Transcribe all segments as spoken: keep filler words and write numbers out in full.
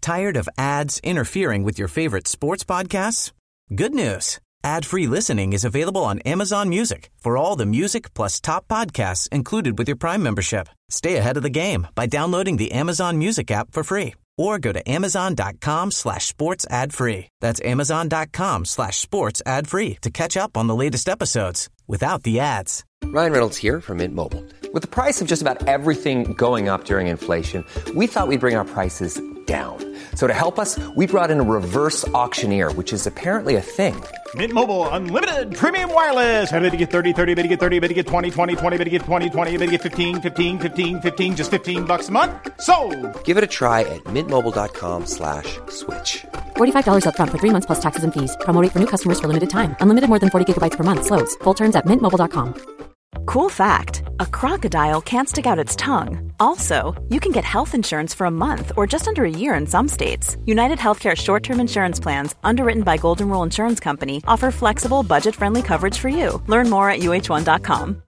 Tired of ads interfering with your favorite sports podcasts? Good news. Ad-free listening is available on Amazon Music for all the music plus top podcasts included with your Prime membership. Stay ahead of the game by downloading the Amazon Music app for free or go to amazon.com slash sports ad free. That's amazon.com slash sports ad free to catch up on the latest episodes without the ads. Ryan Reynolds here from Mint Mobile. With the price of just about everything going up during inflation, we thought we'd bring our prices down. So to help us, we brought in a reverse auctioneer, which is apparently a thing. Mint Mobile Unlimited Premium Wireless. How to get thirty, thirty, how to get thirty, how to get twenty, twenty, twenty, how to get twenty, twenty, how to get fifteen, fifteen, fifteen, fifteen, just fifteen bucks a month? Sold! Give it a try at mintmobile.com slash switch. forty-five dollars up front for three months plus taxes and fees. Promo rate for new customers for limited time. Unlimited more than forty gigabytes per month. Slows full terms at mint mobile dot com. Cool fact, a crocodile can't stick out its tongue. Also, you can get health insurance for a month or just under a year in some states. United Healthcare short-term insurance plans, underwritten by Golden Rule Insurance Company, offer flexible, budget-friendly coverage for you. Learn more at U H one dot com.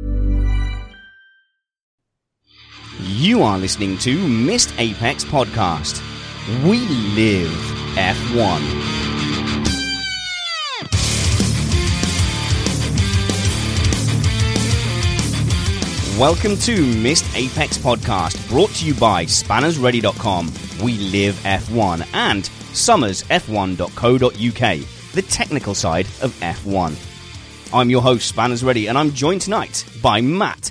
You are listening to Missed Apex Podcast. We live F one. Welcome to Missed Apex Podcast, brought to you by spanners ready dot com, We Live F one, and summers f one dot co dot uk, the technical side of F one. I'm your host, Spanners Ready, and I'm joined tonight by Matt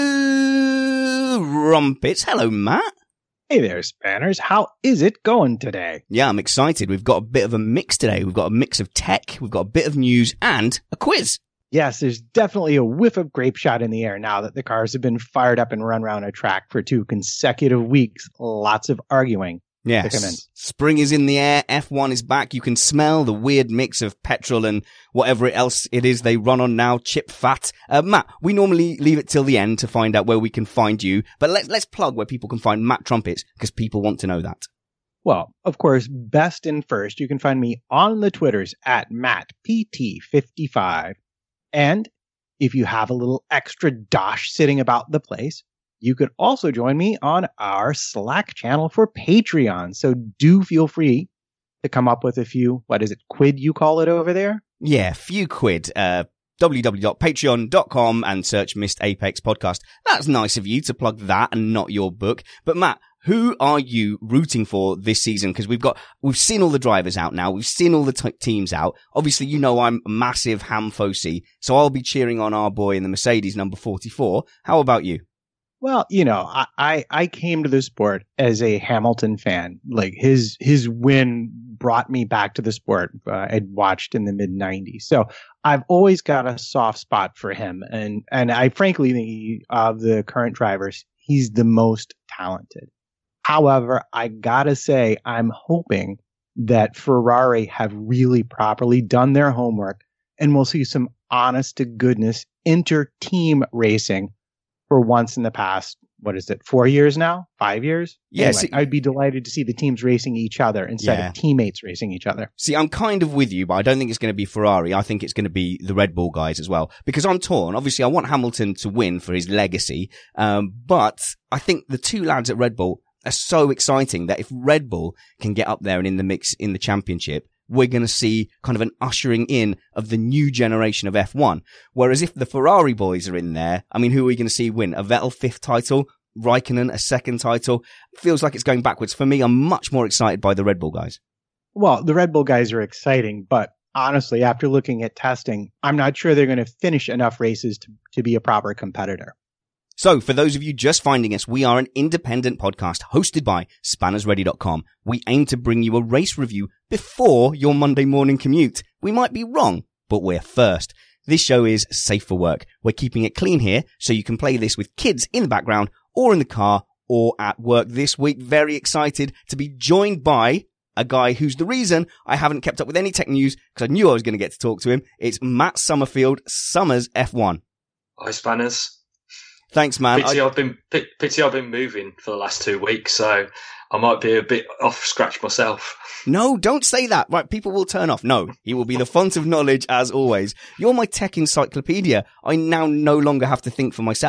Two Rumpets. Hello, Matt. Hey there, Spanners. How is it going today? Yeah, I'm excited. We've got a bit of a mix today. We've got a mix of tech, we've got a bit of news, and a quiz. Yes, there's definitely a whiff of grape shot in the air now that the cars have been fired up and run around a track for two consecutive weeks. Lots of arguing. Yes, spring is in the air. F one is back. You can smell the weird mix of petrol and whatever else it is they run on now, chip fat. Uh, Matt, we normally leave it till the end to find out where we can find you, but let's let's plug where people can find Matt Trumpets, because people want to know that. Well, of course, best and first, you can find me on the Twitters at Matt P T fifty-five. And if you have a little extra dosh sitting about the place, you could also join me on our Slack channel for Patreon. So do feel free to come up with a few, what is it, quid you call it over there? Yeah, few quid. Uh, w w w dot patreon dot com and search Missed Apex Podcast. That's nice of you to plug that and not your book. But Matt, who are you rooting for this season? Because we've got, we've seen all the drivers out now. We've seen all the t- teams out. Obviously, you know, I'm a massive Ham Fossey, so I'll be cheering on our boy in the Mercedes number forty-four. How about you? Well, you know, I, I, I came to the sport as a Hamilton fan. Like his, his win brought me back to the sport. Uh, I'd watched in the mid nineties. So I've always got a soft spot for him. And, and I frankly think he, of the current drivers, he's the most talented. However, I gotta say, I'm hoping that Ferrari have really properly done their homework and we'll see some honest to goodness inter-team racing for once in the past, what is it, four years now? Five years? Yes. Anyway, I'd be delighted to see the teams racing each other instead yeah. of teammates racing each other. See, I'm kind of with you, but I don't think it's going to be Ferrari. I think it's going to be the Red Bull guys as well, because I'm torn. Obviously, I want Hamilton to win for his legacy, um, but I think the two lads at Red Bull are so exciting that if Red Bull can get up there and in the mix in the championship, we're going to see kind of an ushering in of the new generation of F one. Whereas if the Ferrari boys are in there, I mean, who are we going to see win? A Vettel fifth title? Raikkonen a second title? Feels like it's going backwards. For me, I'm much more excited by the Red Bull guys. Well, the Red Bull guys are exciting, but honestly, after looking at testing, I'm not sure they're going to finish enough races to, to be a proper competitor. So, for those of you just finding us, we are an independent podcast hosted by spanners ready dot com. We aim to bring you a race review before your Monday morning commute. We might be wrong, but we're first. This show is safe for work. We're keeping it clean here, so you can play this with kids in the background or in the car or at work. This week, very excited to be joined by a guy who's the reason I haven't kept up with any tech news, because I knew I was going to get to talk to him. It's Matt Summerfield, Summers F one. Hi, Spanners. Thanks, man. Pity I... I've been pity I've been moving for the last two weeks, so I might be a bit off scratch myself. No, don't say that. Right, people will turn off. No, he will be the font of knowledge as always. You're my tech encyclopedia. I now no longer have to think for myself.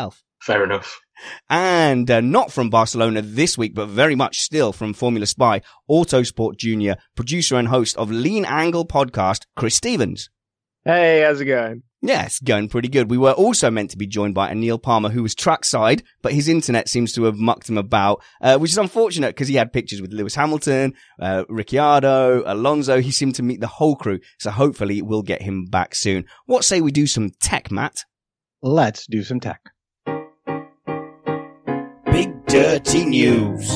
Fair enough. And uh, not from Barcelona this week, but very much still from Formula Spy, Autosport Junior, producer and host of Lean Angle podcast, Chris Stevens. Hey, how's it going? Yeah, it's going pretty good. We were also meant to be joined by Anil Palmer, who was trackside, but his internet seems to have mucked him about, uh, which is unfortunate because he had pictures with Lewis Hamilton, uh, Ricciardo, Alonso. He seemed to meet the whole crew, so hopefully we'll get him back soon. What say we do some tech, Matt? Let's do some tech. Big Dirty News.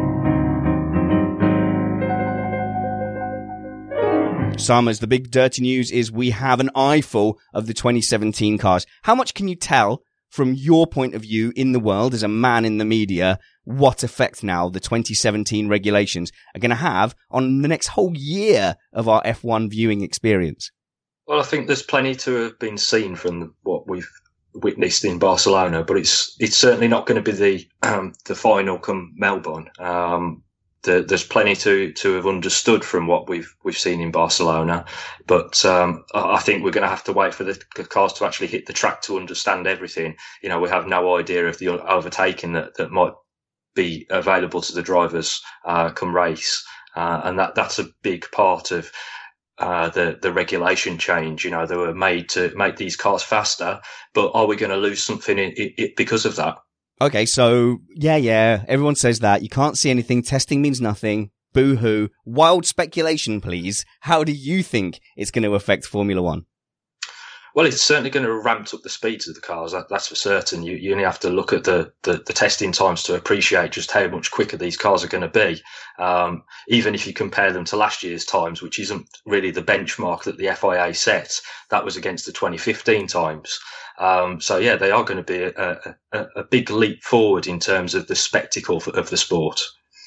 Summers, the big dirty news is we have an eyeful of the twenty seventeen cars. How much can you tell from your point of view in the world as a man in the media what effect now the twenty seventeen regulations are going to have on the next whole year of our F one viewing experience? Well, I think there's plenty to have been seen from what we've witnessed in Barcelona, but it's it's certainly not going to be the um, the final come Melbourne. Um, the, there's plenty to to have understood from what we've we've seen in Barcelona, but um, I think we're going to have to wait for the cars to actually hit the track to understand everything. You know, we have no idea of the overtaking that, that might be available to the drivers uh, come race, uh, and that that's a big part of Uh, the, the regulation change. You know, they were made to make these cars faster, but are we going to lose something in, in, in, because of that? Okay, so, yeah, yeah, everyone says that. You can't see anything. Testing means nothing. Boo-hoo. Wild speculation, please. How do you think it's going to affect Formula One? Well, it's certainly going to ramp up the speeds of the cars. That, that's for certain. You, you only have to look at the, the, the testing times to appreciate just how much quicker these cars are going to be. Um, even if you compare them to last year's times, which isn't really the benchmark that the F I A set, that was against the twenty fifteen times. Um, so yeah, they are going to be a, a, a big leap forward in terms of the spectacle of the sport.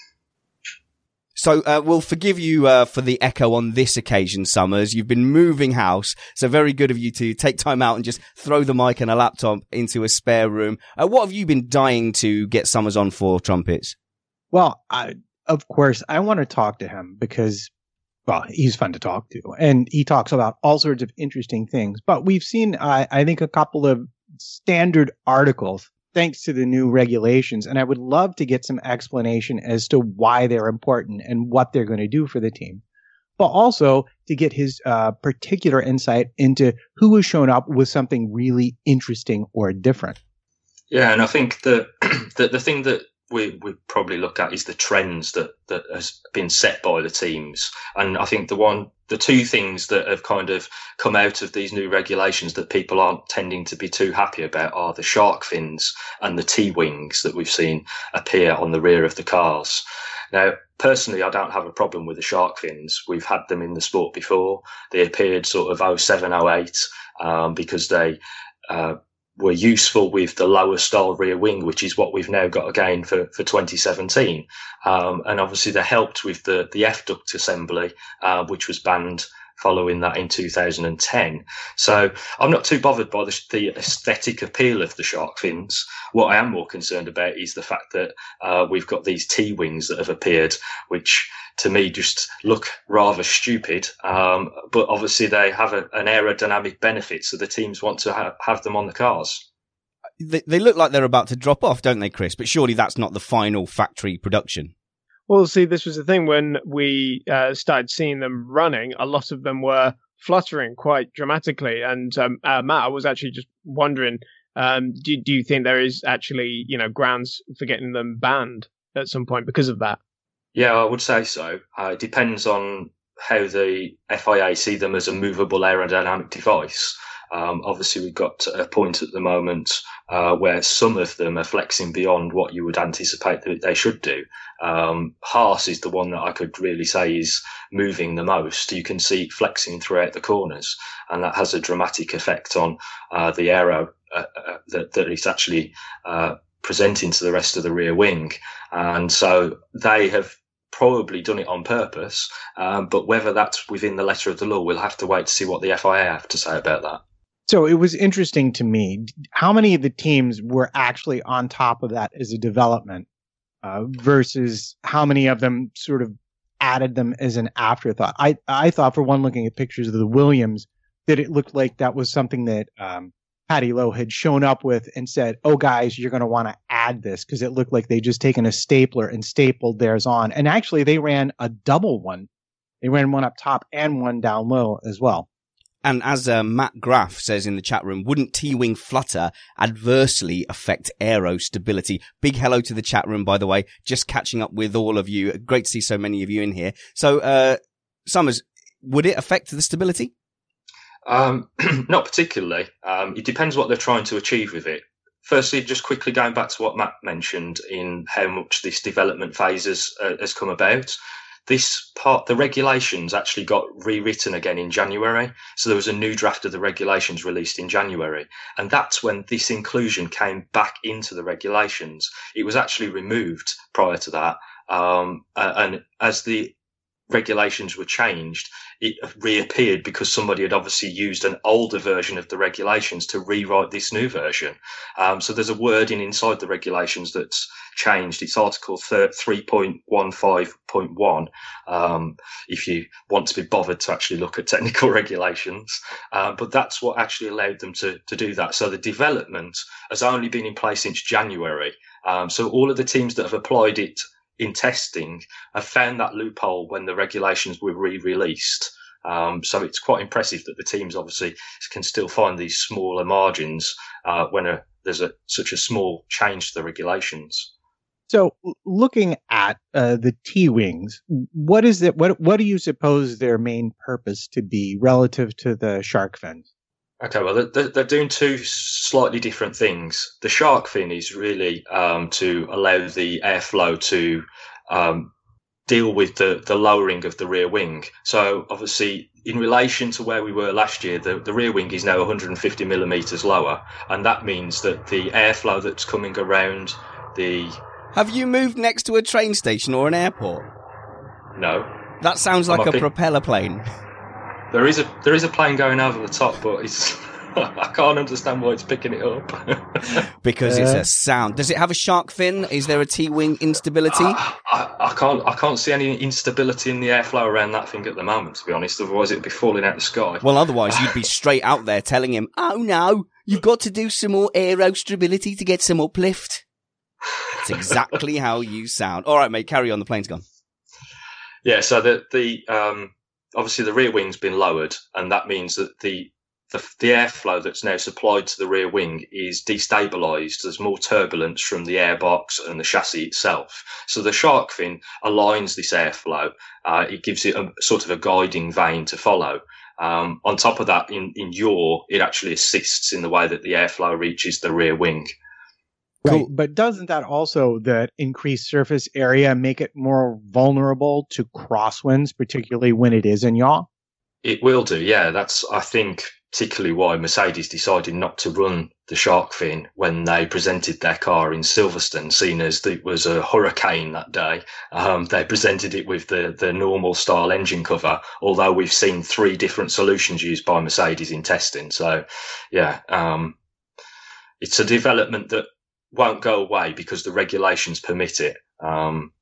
So uh, we'll forgive you uh, for the echo on this occasion, Summers. You've been moving house, so very good of you to take time out and just throw the mic and a laptop into a spare room. Uh, what have you been dying to get Summers on for, Trumpets? Well, I, of course, I want to talk to him because, well, he's fun to talk to, and he talks about all sorts of interesting things. But we've seen, uh, I think, a couple of standard articles thanks to the new regulations. And I would love to get some explanation as to why they're important and what they're going to do for the team. But also to get his uh, particular insight into who has shown up with something really interesting or different. Yeah, and I think the the, the thing that we we probably look at is the trends that, that has been set by the teams. And I think the one, the two things that have kind of come out of these new regulations that people aren't tending to be too happy about are the shark fins and the T-wings that we've seen appear on the rear of the cars. Now, personally, I don't have a problem with the shark fins. We've had them in the sport before. They appeared sort of oh seven, oh eight, um, because they, uh, were useful with the lower style rear wing, which is what we've now got again for, for twenty seventeen. Um, and obviously they helped with the, the F-duct assembly, uh, which was banned following that in two thousand ten. So I'm not too bothered by the, the aesthetic appeal of the shark fins. What I am more concerned about is the fact that uh, we've got these T-wings that have appeared, which to me just look rather stupid. Um, but obviously they have a, an aerodynamic benefit, so the teams want to ha- have them on the cars. They, they look like they're about to drop off, don't they, Chris? But surely that's not the final factory production. Well, see, this was the thing when we uh, started seeing them running, a lot of them were fluttering quite dramatically. And um, uh, Matt, I was actually just wondering, um, do, do you think there is actually, you know, grounds for getting them banned at some point because of that? Yeah, I would say so. Uh, it depends on how the F I A see them as a movable aerodynamic device. Um, obviously, we've got a point at the moment uh, where some of them are flexing beyond what you would anticipate that they should do. Um, Haas is the one that I could really say is moving the most. You can see it flexing throughout the corners, and that has a dramatic effect on uh, the aero uh, uh, that, that it's actually uh, presenting to the rest of the rear wing. And so they have probably done it on purpose, um, but whether that's within the letter of the law, we'll have to wait to see what the F I A have to say about that. So it was interesting to me, how many of the teams were actually on top of that as a development uh, versus how many of them sort of added them as an afterthought. I, I thought, for one, looking at pictures of the Williams, that it looked like that was something that um, Patty Lowe had shown up with and said, oh, guys, you're going to want to add this because it looked like they just taken a stapler and stapled theirs on. And actually, they ran a double one. They ran one up top and one down low as well. And as uh, Matt Graff says in the chat room, wouldn't T-wing flutter adversely affect aero stability? Big hello to the chat room, by the way. Just catching up with all of you. Great to see so many of you in here. So, uh, Summers, would it affect the stability? Um, not particularly. Um, it depends what they're trying to achieve with it. Firstly, just quickly going back to what Matt mentioned in how much this development phase has, uh, has come about. This part, the regulations actually got rewritten again in January. So there was a new draft of the regulations released in January. And that's when this inclusion came back into the regulations. It was actually removed prior to that. Um, and as the regulations were changed, it reappeared because somebody had obviously used an older version of the regulations to rewrite this new version. Um, so there's a wording inside the regulations that's changed. It's Article three point fifteen point one, um, if you want to be bothered to actually look at technical regulations. Uh, but that's what actually allowed them to, to do that. So the development has only been in place since January. Um, so all of the teams that have applied it in testing have found that loophole when the regulations were re-released. Um, so it's quite impressive that the teams obviously can still find these smaller margins uh, when a, there's a, such a small change to the regulations. So looking at uh, the T-wings, what is it? What what do you suppose their main purpose to be relative to the shark fins? Okay, well, they're, they're doing two slightly different things. The shark fin is really um, to allow the airflow to um, deal with the, the lowering of the rear wing. So obviously, in relation to where we were last year, the, the rear wing is now one hundred fifty millimeters lower. And that means that the airflow that's coming around the... Have you moved next to a train station or an airport? No. That sounds like a propeller plane. There is a there is a plane going over the top, but it's I can't understand why it's picking it up. Because uh, it's a sound. Does it have a shark fin? Is there a T-wing instability? I, I, I can't I can't see any instability in the airflow around that thing at the moment, to be honest. Otherwise, it'd be falling out the sky. Well, otherwise you'd be straight out there telling him, "Oh no, you've got to do some more aero stability to get some uplift." That's exactly how you sound. All right, mate, carry on. The plane's gone. Yeah. So the the um. Obviously, the rear wing's been lowered, and that means that the, the the airflow that's now supplied to the rear wing is destabilised. There's more turbulence from the airbox and the chassis itself. So the shark fin aligns this airflow. Uh, it gives it a sort of a guiding vein to follow. Um, on top of that, in, in yaw, it actually assists in the way that the airflow reaches the rear wing. Right, Cool. but doesn't that also, that increased surface area, make it more vulnerable to crosswinds, particularly when it is in yaw? It will do, yeah. That's, I think, particularly why Mercedes decided not to run the shark fin when they presented their car in Silverstone, seeing as it was a hurricane that day. Um, they presented it with the, the normal style engine cover, although we've seen three different solutions used by Mercedes in testing. So, yeah, um, it's a development that won't go away because the regulations permit it. Um,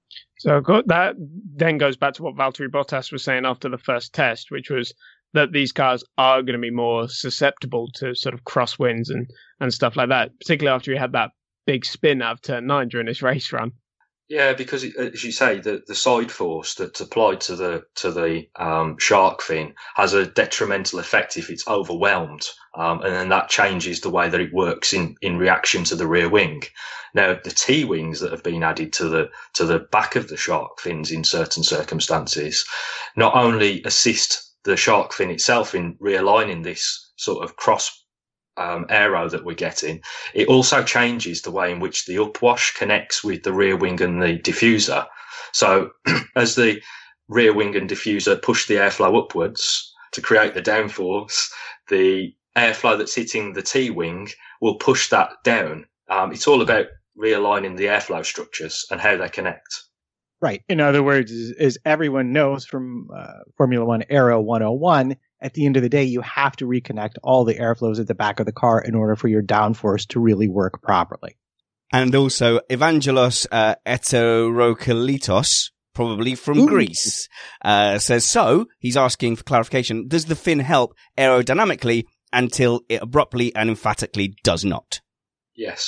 so that then goes back to what Valtteri Bottas was saying after the first test, which was that these cars are going to be more susceptible to sort of crosswinds and, and stuff like that, particularly after he had that big spin out of turn nine during his race run. Yeah, because as you say, the, the side force that's applied to the to the um, shark fin has a detrimental effect if it's overwhelmed, um, and then that changes the way that it works in, in reaction to the rear wing. Now, the T wings that have been added to the to the back of the shark fins in certain circumstances not only assist the shark fin itself in realigning this sort of cross Um, aero that we're getting, it also changes the way in which the upwash connects with the rear wing and the diffuser. So as the rear wing and diffuser push the airflow upwards to create the downforce, the airflow that's hitting the T-wing will push that down. Um, it's all about realigning the airflow structures and how they connect. Right. In other words, as, as everyone knows from uh, Formula One Aero one oh one, at the end of the day, you have to reconnect all the airflows at the back of the car in order for your downforce to really work properly. And also, Evangelos uh, Eterokalitos, probably from Ooh. Greece, uh, says, so he's asking for clarification. Does the fin help aerodynamically until it abruptly and emphatically does not. Yes.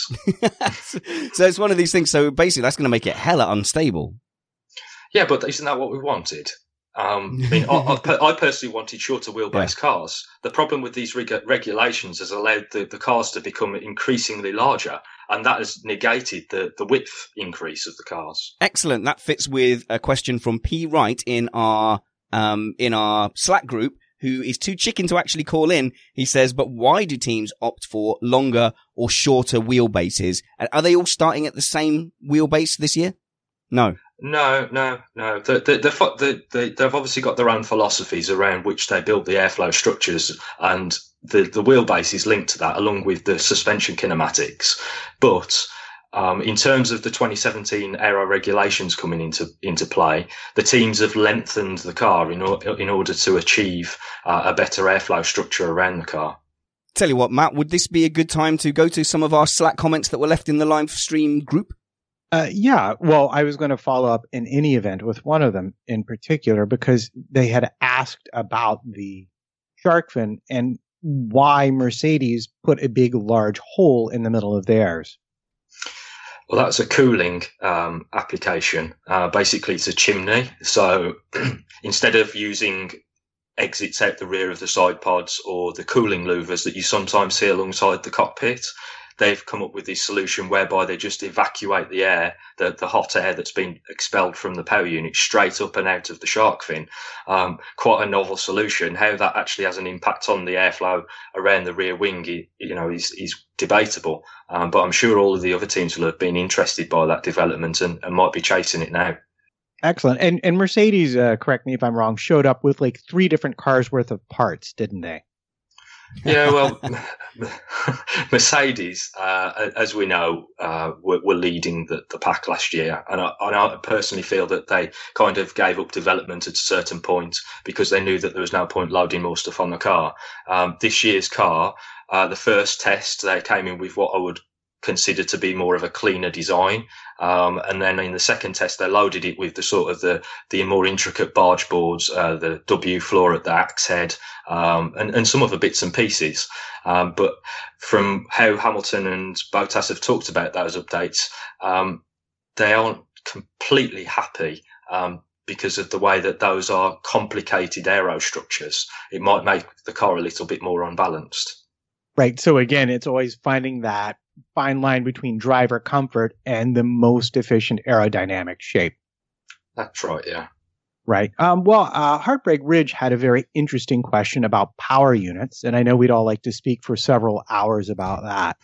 So it's one of these things. So basically that's going to make it hella unstable. Yeah, but isn't that what we wanted? Um, I mean, I, I, I personally wanted shorter wheelbase yeah. cars. The problem with these reg- regulations has allowed the, the cars to become increasingly larger, and that has negated the, the width increase of the cars. Excellent. That fits with a question from P. Wright in our um, in our Slack group, who is too chicken to actually call in. He says, but why do teams opt for longer or shorter wheelbases? Are they all starting at the same wheelbase this year? No. No, no, no. The, the, the, the, the, they've obviously got their own philosophies around which they build the airflow structures, and the, the wheelbase is linked to that, along with the suspension kinematics. But um, in terms of the twenty seventeen aero regulations coming into into play, the teams have lengthened the car in, or, in order to achieve uh, a better airflow structure around the car. Tell you what, Matt, would this be a good time to go to some of our Slack comments that were left in the live stream group? Uh, yeah, well, I was going to follow up in any event with one of them in particular, because they had asked about the shark fin and why Mercedes put a big, large hole in the middle of theirs. Well, that's a cooling um, application. Uh, basically, it's a chimney. So instead of using exits out the rear of the side pods or the cooling louvers that you sometimes see alongside the cockpit, they've come up with this solution whereby they just evacuate the air, the, the hot air that's been expelled from the power unit, straight up and out of the shark fin. Um, quite a novel solution. How that actually has an impact on the airflow around the rear wing, you know, is, is debatable. Um, but I'm sure all of the other teams will have been interested by that development and, and might be chasing it now. Excellent. And and Mercedes, uh, correct me if I'm wrong, showed up with like three different cars worth of parts, didn't they? Yeah, well, Mercedes, uh, as we know, uh, were, were leading the, the pack last year. And I, and I personally feel that they kind of gave up development at a certain point because they knew that there was no point loading more stuff on the car. Um, this year's car, uh, the first test, they came in with what I would consider to be more of a cleaner design. Um, and then in the second test, they loaded it with the sort of the, the more intricate barge boards, uh, the W floor at the axe head, um, and, and some other bits and pieces. Um, but from how Hamilton and Bottas have talked about those updates, um, they aren't completely happy, um, because of the way that those are complicated aero structures. It might make the car a little bit more unbalanced. Right. So again, it's always finding that fine line between driver comfort and the most efficient aerodynamic shape. That's right, yeah. Right. Um, well, uh, Heartbreak Ridge had a very interesting question about power units, and I know we'd all like to speak for several hours about that.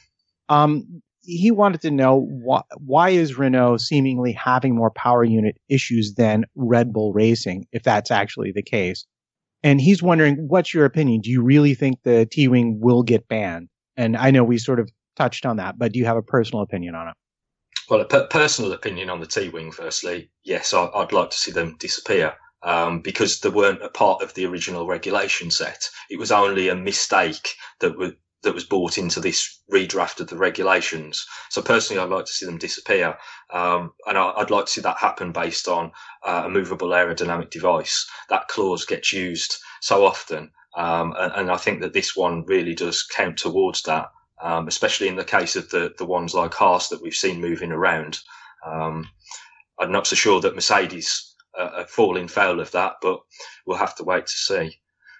Um, he wanted to know wh- why is Renault seemingly having more power unit issues than Red Bull Racing, if that's actually the case. And he's wondering, what's your opinion? Do you really think the T-Wing will get banned? And I know we sort of touched on that, but do you have a personal opinion on it? Well, a per- personal opinion on the T-Wing, firstly, yes, I- I'd like to see them disappear, um, because they weren't a part of the original regulation set. It was only a mistake that was that was brought into this redraft of the regulations. So personally, I'd like to see them disappear. Um, and I, I'd like to see that happen based on uh, a movable aerodynamic device. That clause gets used so often. Um, and, and I think that this one really does count towards that, um, especially in the case of the, the ones like Haas that we've seen moving around. Um, I'm not so sure that Mercedes uh, are falling foul of that, but we'll have to wait to see.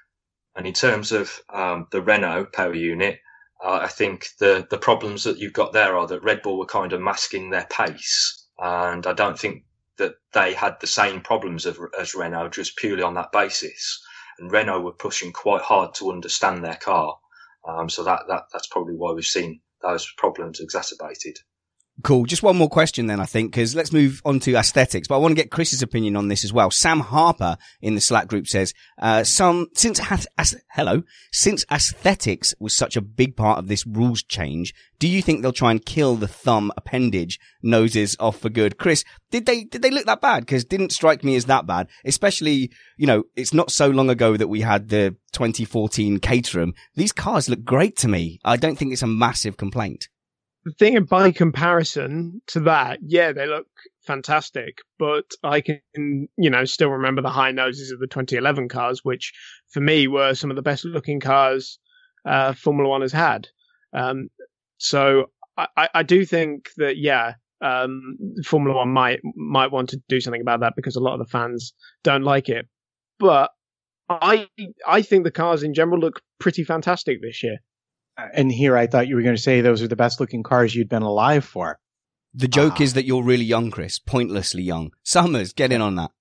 And in terms of um, the Renault power unit, uh, I think the, the problems that you've got there are that Red Bull were kind of masking their pace. And I don't think that they had the same problems as, as Renault just purely on that basis. And Renault were pushing quite hard to understand their car. Um, so that, that that's probably why we've seen those problems exacerbated. Cool. Just one more question then, I think, because let's move on to aesthetics. But I want to get Chris's opinion on this as well. Sam Harper in the Slack group says, uh, some, since, has, as, hello, since aesthetics was such a big part of this rules change, do you think they'll try and kill the thumb appendage noses off for good? Chris, did they, did they look that bad? Because it didn't strike me as that bad. Especially, you know, it's not so long ago that we had the twenty fourteen Caterham. These cars look great to me. I don't think it's a massive complaint. The thing by comparison to that, yeah, they look fantastic, but I can, you know, still remember the high noses of the twenty eleven cars, which for me were some of the best looking cars uh, Formula One has had. Um, so I, I do think that, yeah, um, Formula One might might want to do something about that because a lot of the fans don't like it. But I I think the cars in general look pretty fantastic this year. And here I thought you were going to say those are the best looking cars you'd been alive for. The joke uh, is that you're really young, Chris, pointlessly young. Summers, get in on that.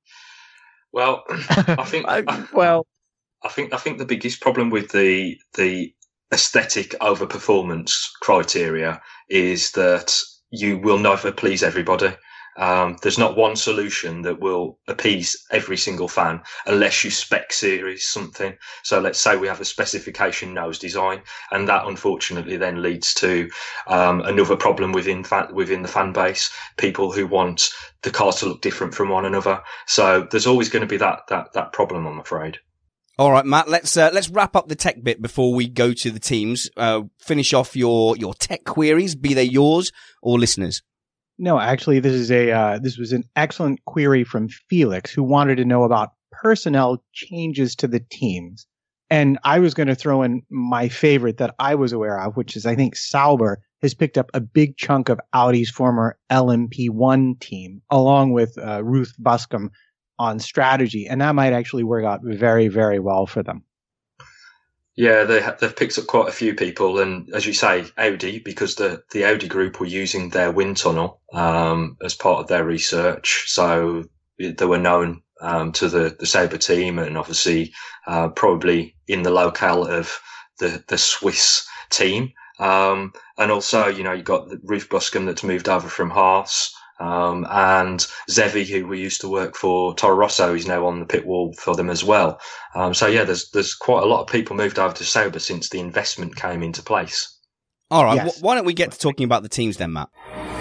Well, I think I, well, I think I think the biggest problem with the the aesthetic overperformance criteria is that you will never please everybody. Um, there's not one solution that will appease every single fan unless you spec series something. So let's say we have a specification nose design, and that unfortunately then leads to um, another problem within fa- within the fan base. People who want the cars to look different from one another. So there's always going to be that that that problem, I'm afraid. All right, Matt. Let's uh, let's wrap up the tech bit before we go to the teams. Uh, finish off your your tech queries, be they yours or listeners. No, actually, this is a uh, this was an excellent query from Felix, who wanted to know about personnel changes to the teams. And I was going to throw in my favorite that I was aware of, which is I think Sauber has picked up a big chunk of Audi's former L M P one team, along with uh, Ruth Buscom on strategy, and that might actually work out very, very well for them. Yeah, they ha- they've picked up quite a few people, and as you say, Audi, because the, the Audi group were using their wind tunnel um, as part of their research, so they were known um, to the, the Sauber team, and obviously uh, probably in the locale of the, the Swiss team. Um, and also, you know, you've got Ruth Buscom that's moved over from Haas. Um, and Zevi, who we used to work for Toro Rosso, is now on the pit wall for them as well. Um, so yeah, there's there's quite a lot of people moved over to Sauber since the investment came into place. All right, yes. w- why don't we get to talking about the teams then, Matt?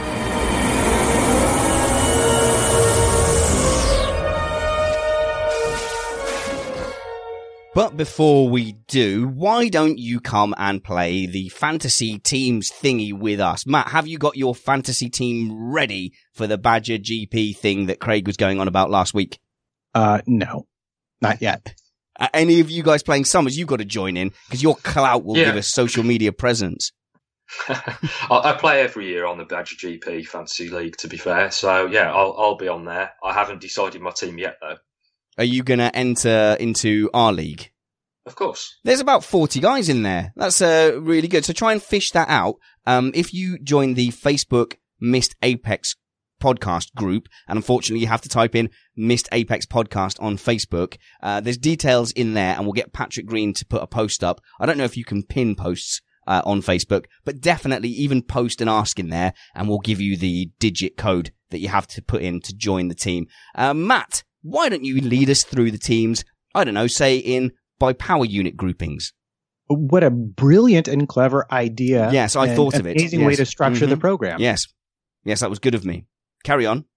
But before we do, why don't you come and play the fantasy teams thingy with us? Matt, have you got your fantasy team ready for the Badger G P thing that Craig was going on about last week? Uh, no, not yet. Uh, any of you guys playing Summers, you've got to join in because your clout will Yeah. give us social media presence. I play every year on the Badger G P Fantasy League, to be fair. So yeah, I'll I'll be on there. I haven't decided my team yet, though. Are you going to enter into our league? Of course. There's about forty guys in there. That's uh, really good. So try and fish that out. Um, if you join the Facebook Missed Apex podcast group, and unfortunately you have to type in Missed Apex podcast on Facebook, uh, there's details in there, and we'll get Patrick Green to put a post up. I don't know if you can pin posts uh, on Facebook, but definitely even post an ask in there, and we'll give you the digit code that you have to put in to join the team. Uh, Matt, why don't you lead us through the teams? I don't know, say in by power unit groupings. What a brilliant and clever idea. Yes, I and thought of it. Amazing Yes. way to structure Mm-hmm. the program. Yes. Yes, that was good of me. Carry on.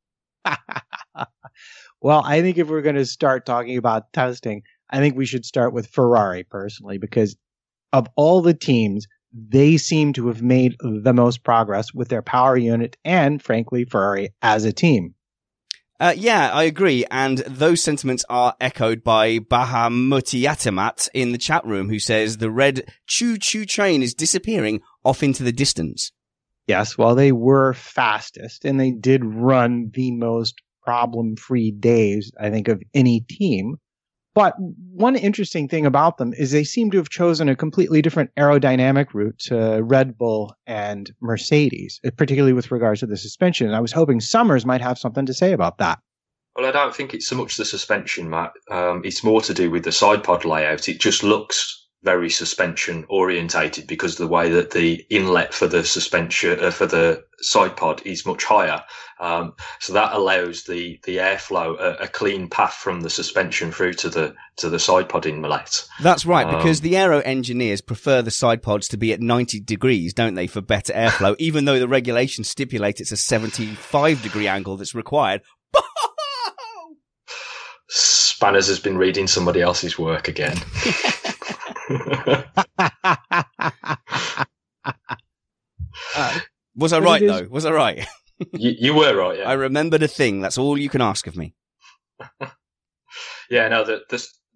Well, I think if we're going to start talking about testing, I think we should start with Ferrari personally, because of all the teams, they seem to have made the most progress with their power unit and, frankly, Ferrari as a team. Uh, yeah, I agree. And those sentiments are echoed by Bahamutiatamat in the chat room, who says the red choo-choo train is disappearing off into the distance. Yes, well, they were fastest, and they did run the most problem-free days, I think, of any team. But one interesting thing about them is they seem to have chosen a completely different aerodynamic route to Red Bull and Mercedes, particularly with regards to the suspension. And I was hoping Summers might have something to say about that. Well, I don't think it's so much the suspension, Matt. Um, it's more to do with the side pod layout. It just looks very suspension orientated because of the way that the inlet for the suspension uh, for the side pod is much higher. Um, so that allows the, the airflow, a, a clean path from the suspension through to the, to the side pod inlet. That's right, Um, because the aero engineers prefer the side pods to be at ninety degrees, don't they, for better airflow, even though the regulations stipulate it's a seventy-five degree angle that's required. Spanners has been reading somebody else's work again. uh, Was I But right, it is- though? Was I right? you, you were right, yeah. I remembered a thing. That's all you can ask of me. Yeah, no, the, the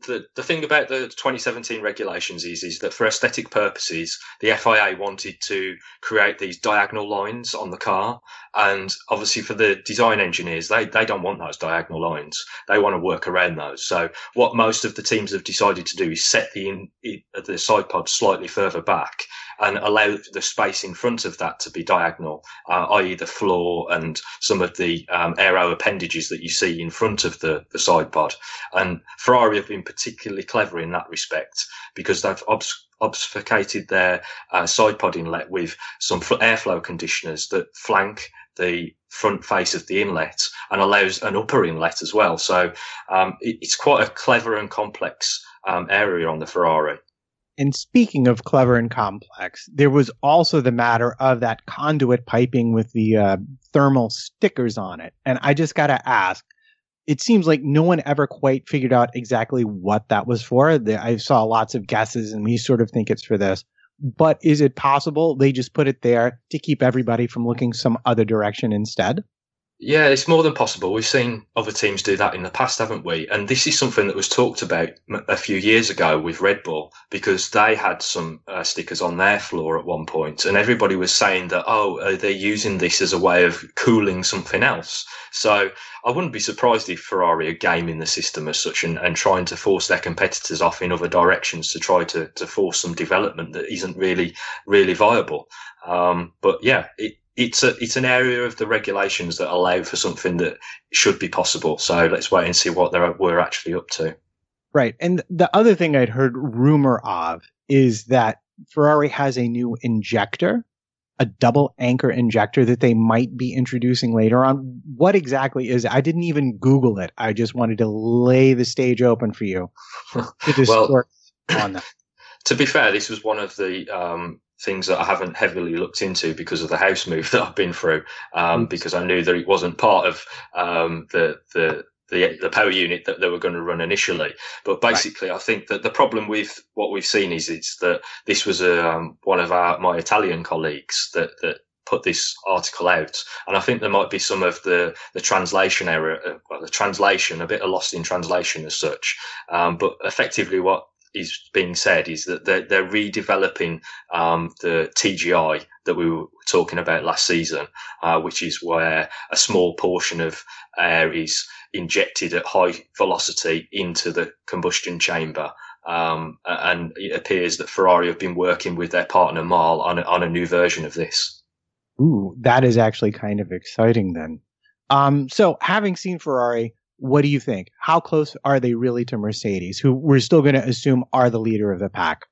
the, the thing about the twenty seventeen regulations is, is that for aesthetic purposes, the F I A wanted to create these diagonal lines on the car. And obviously for the design engineers, they, they don't want those diagonal lines. They want to work around those. So what most of the teams have decided to do is set the, in, the side pod slightly further back and allow the space in front of that to be diagonal, uh, that is the floor and some of the um, aero appendages that you see in front of the, the side pod. And Ferrari have been particularly clever in that respect because they've obs- obfuscated their uh, side pod inlet with some fl- airflow conditioners that flank the front face of the inlet and allows an upper inlet as well. So um, it, it's quite a clever and complex um, area on the Ferrari. And speaking of clever and complex, there was also the matter of that conduit piping with the uh, thermal stickers on it. And I just got to ask, it seems like no one ever quite figured out exactly what that was for. I saw lots of guesses and we sort of think it's for this. But is it possible they just put it there to keep everybody from looking some other direction instead? Yeah, it's more than possible. We've seen other teams do that in the past, haven't we? And this is something that was talked about a few years ago with Red Bull because they had some uh, stickers on their floor at one point, and everybody was saying that, oh, uh, they're using this as a way of cooling something else. So I wouldn't be surprised if Ferrari are gaming the system as such and, and trying to force their competitors off in other directions to try to, to force some development that isn't really, really viable. Um, but yeah, it, It's a it's an area of the regulations that allow for something that should be possible. So let's wait and see what they're we're actually up to. Right. And the other thing I'd heard rumor of is that Ferrari has a new injector, a double anchor injector that they might be introducing later on. What exactly is it? I didn't even Google it. I just wanted to lay the stage open for you to discourse well, on that. To be fair, this was one of the um, things that I haven't heavily looked into because of the house move that I've been through, um, because I knew that it wasn't part of um, the, the the the power unit that they were going to run initially. But basically, right. I think that the problem with what we've seen is it's that this was a, um, one of our my Italian colleagues that that put this article out, and I think there might be some of the the translation error, uh, well, the translation a bit of lost in translation as such. Um, but effectively, what is being said is that they're, they're redeveloping um, the T G I that we were talking about last season, uh, which is where a small portion of air is injected at high velocity into the combustion chamber. Um, and it appears that Ferrari have been working with their partner Marl on a, on a new version of this. Ooh, that is actually kind of exciting then. Um, so having seen Ferrari, what do you think? How close are they really to Mercedes, who we're still going to assume are the leader of the pack?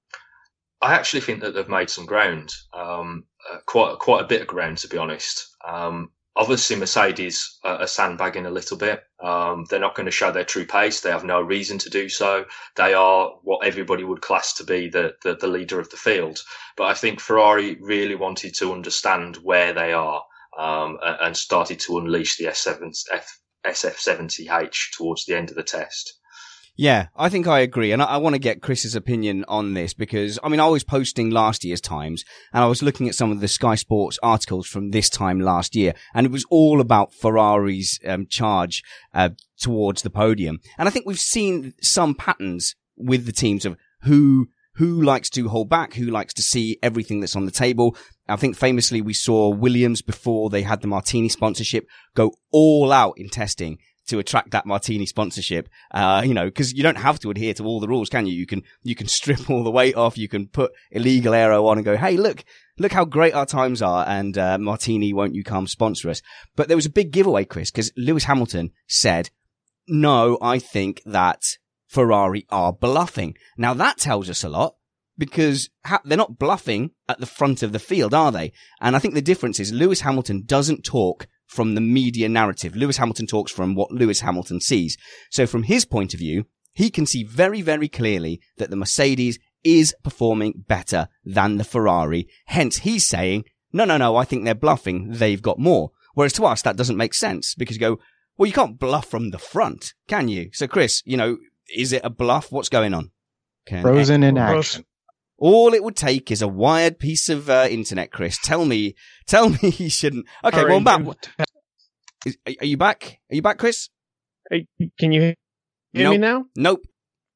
I actually think that they've made some ground, um, uh, quite quite a bit of ground, to be honest. Um, obviously, Mercedes uh, are sandbagging a little bit. Um, they're not going to show their true pace. They have no reason to do so. They are what everybody would class to be the, the, the leader of the field. But I think Ferrari really wanted to understand where they are um, and, and started to unleash the S seven F. S F seventy H towards the end of the test. Yeah, I think I agree. And I, I want to get Chris's opinion on this because, I mean, I was posting last year's times and I was looking at some of the Sky Sports articles from this time last year, and it was all about Ferrari's um, charge uh, towards the podium. And I think we've seen some patterns with the teams of who who likes to hold back, who likes to see everything that's on the table. I think famously we saw Williams, before they had the Martini sponsorship, go all out in testing to attract that Martini sponsorship. Uh, you know, because you don't have to adhere to all the rules, can you? You can, you can strip all the weight off. You can put illegal aero on and go, hey, look, look how great our times are. And, uh, Martini, won't you come sponsor us? But there was a big giveaway, Chris, because Lewis Hamilton said, no, I think that Ferrari are bluffing. Now that tells us a lot, because ha- they're not bluffing at the front of the field, are they? And I think the difference is Lewis Hamilton doesn't talk from the media narrative. Lewis Hamilton talks from what Lewis Hamilton sees. So from his point of view, he can see very, very clearly that the Mercedes is performing better than the Ferrari. Hence, he's saying, no, no, no, I think they're bluffing. They've got more. Whereas to us, that doesn't make sense, because you go, well, you can't bluff from the front, can you? So Chris, you know, is it a bluff? What's going on? Can Frozen in action. All it would take is a wired piece of uh, internet, Chris. Tell me, tell me he shouldn't. Okay, Sorry, well, I'm back. Is, are you back? Are you back, Chris? Hey, can you hear nope. me now? Nope.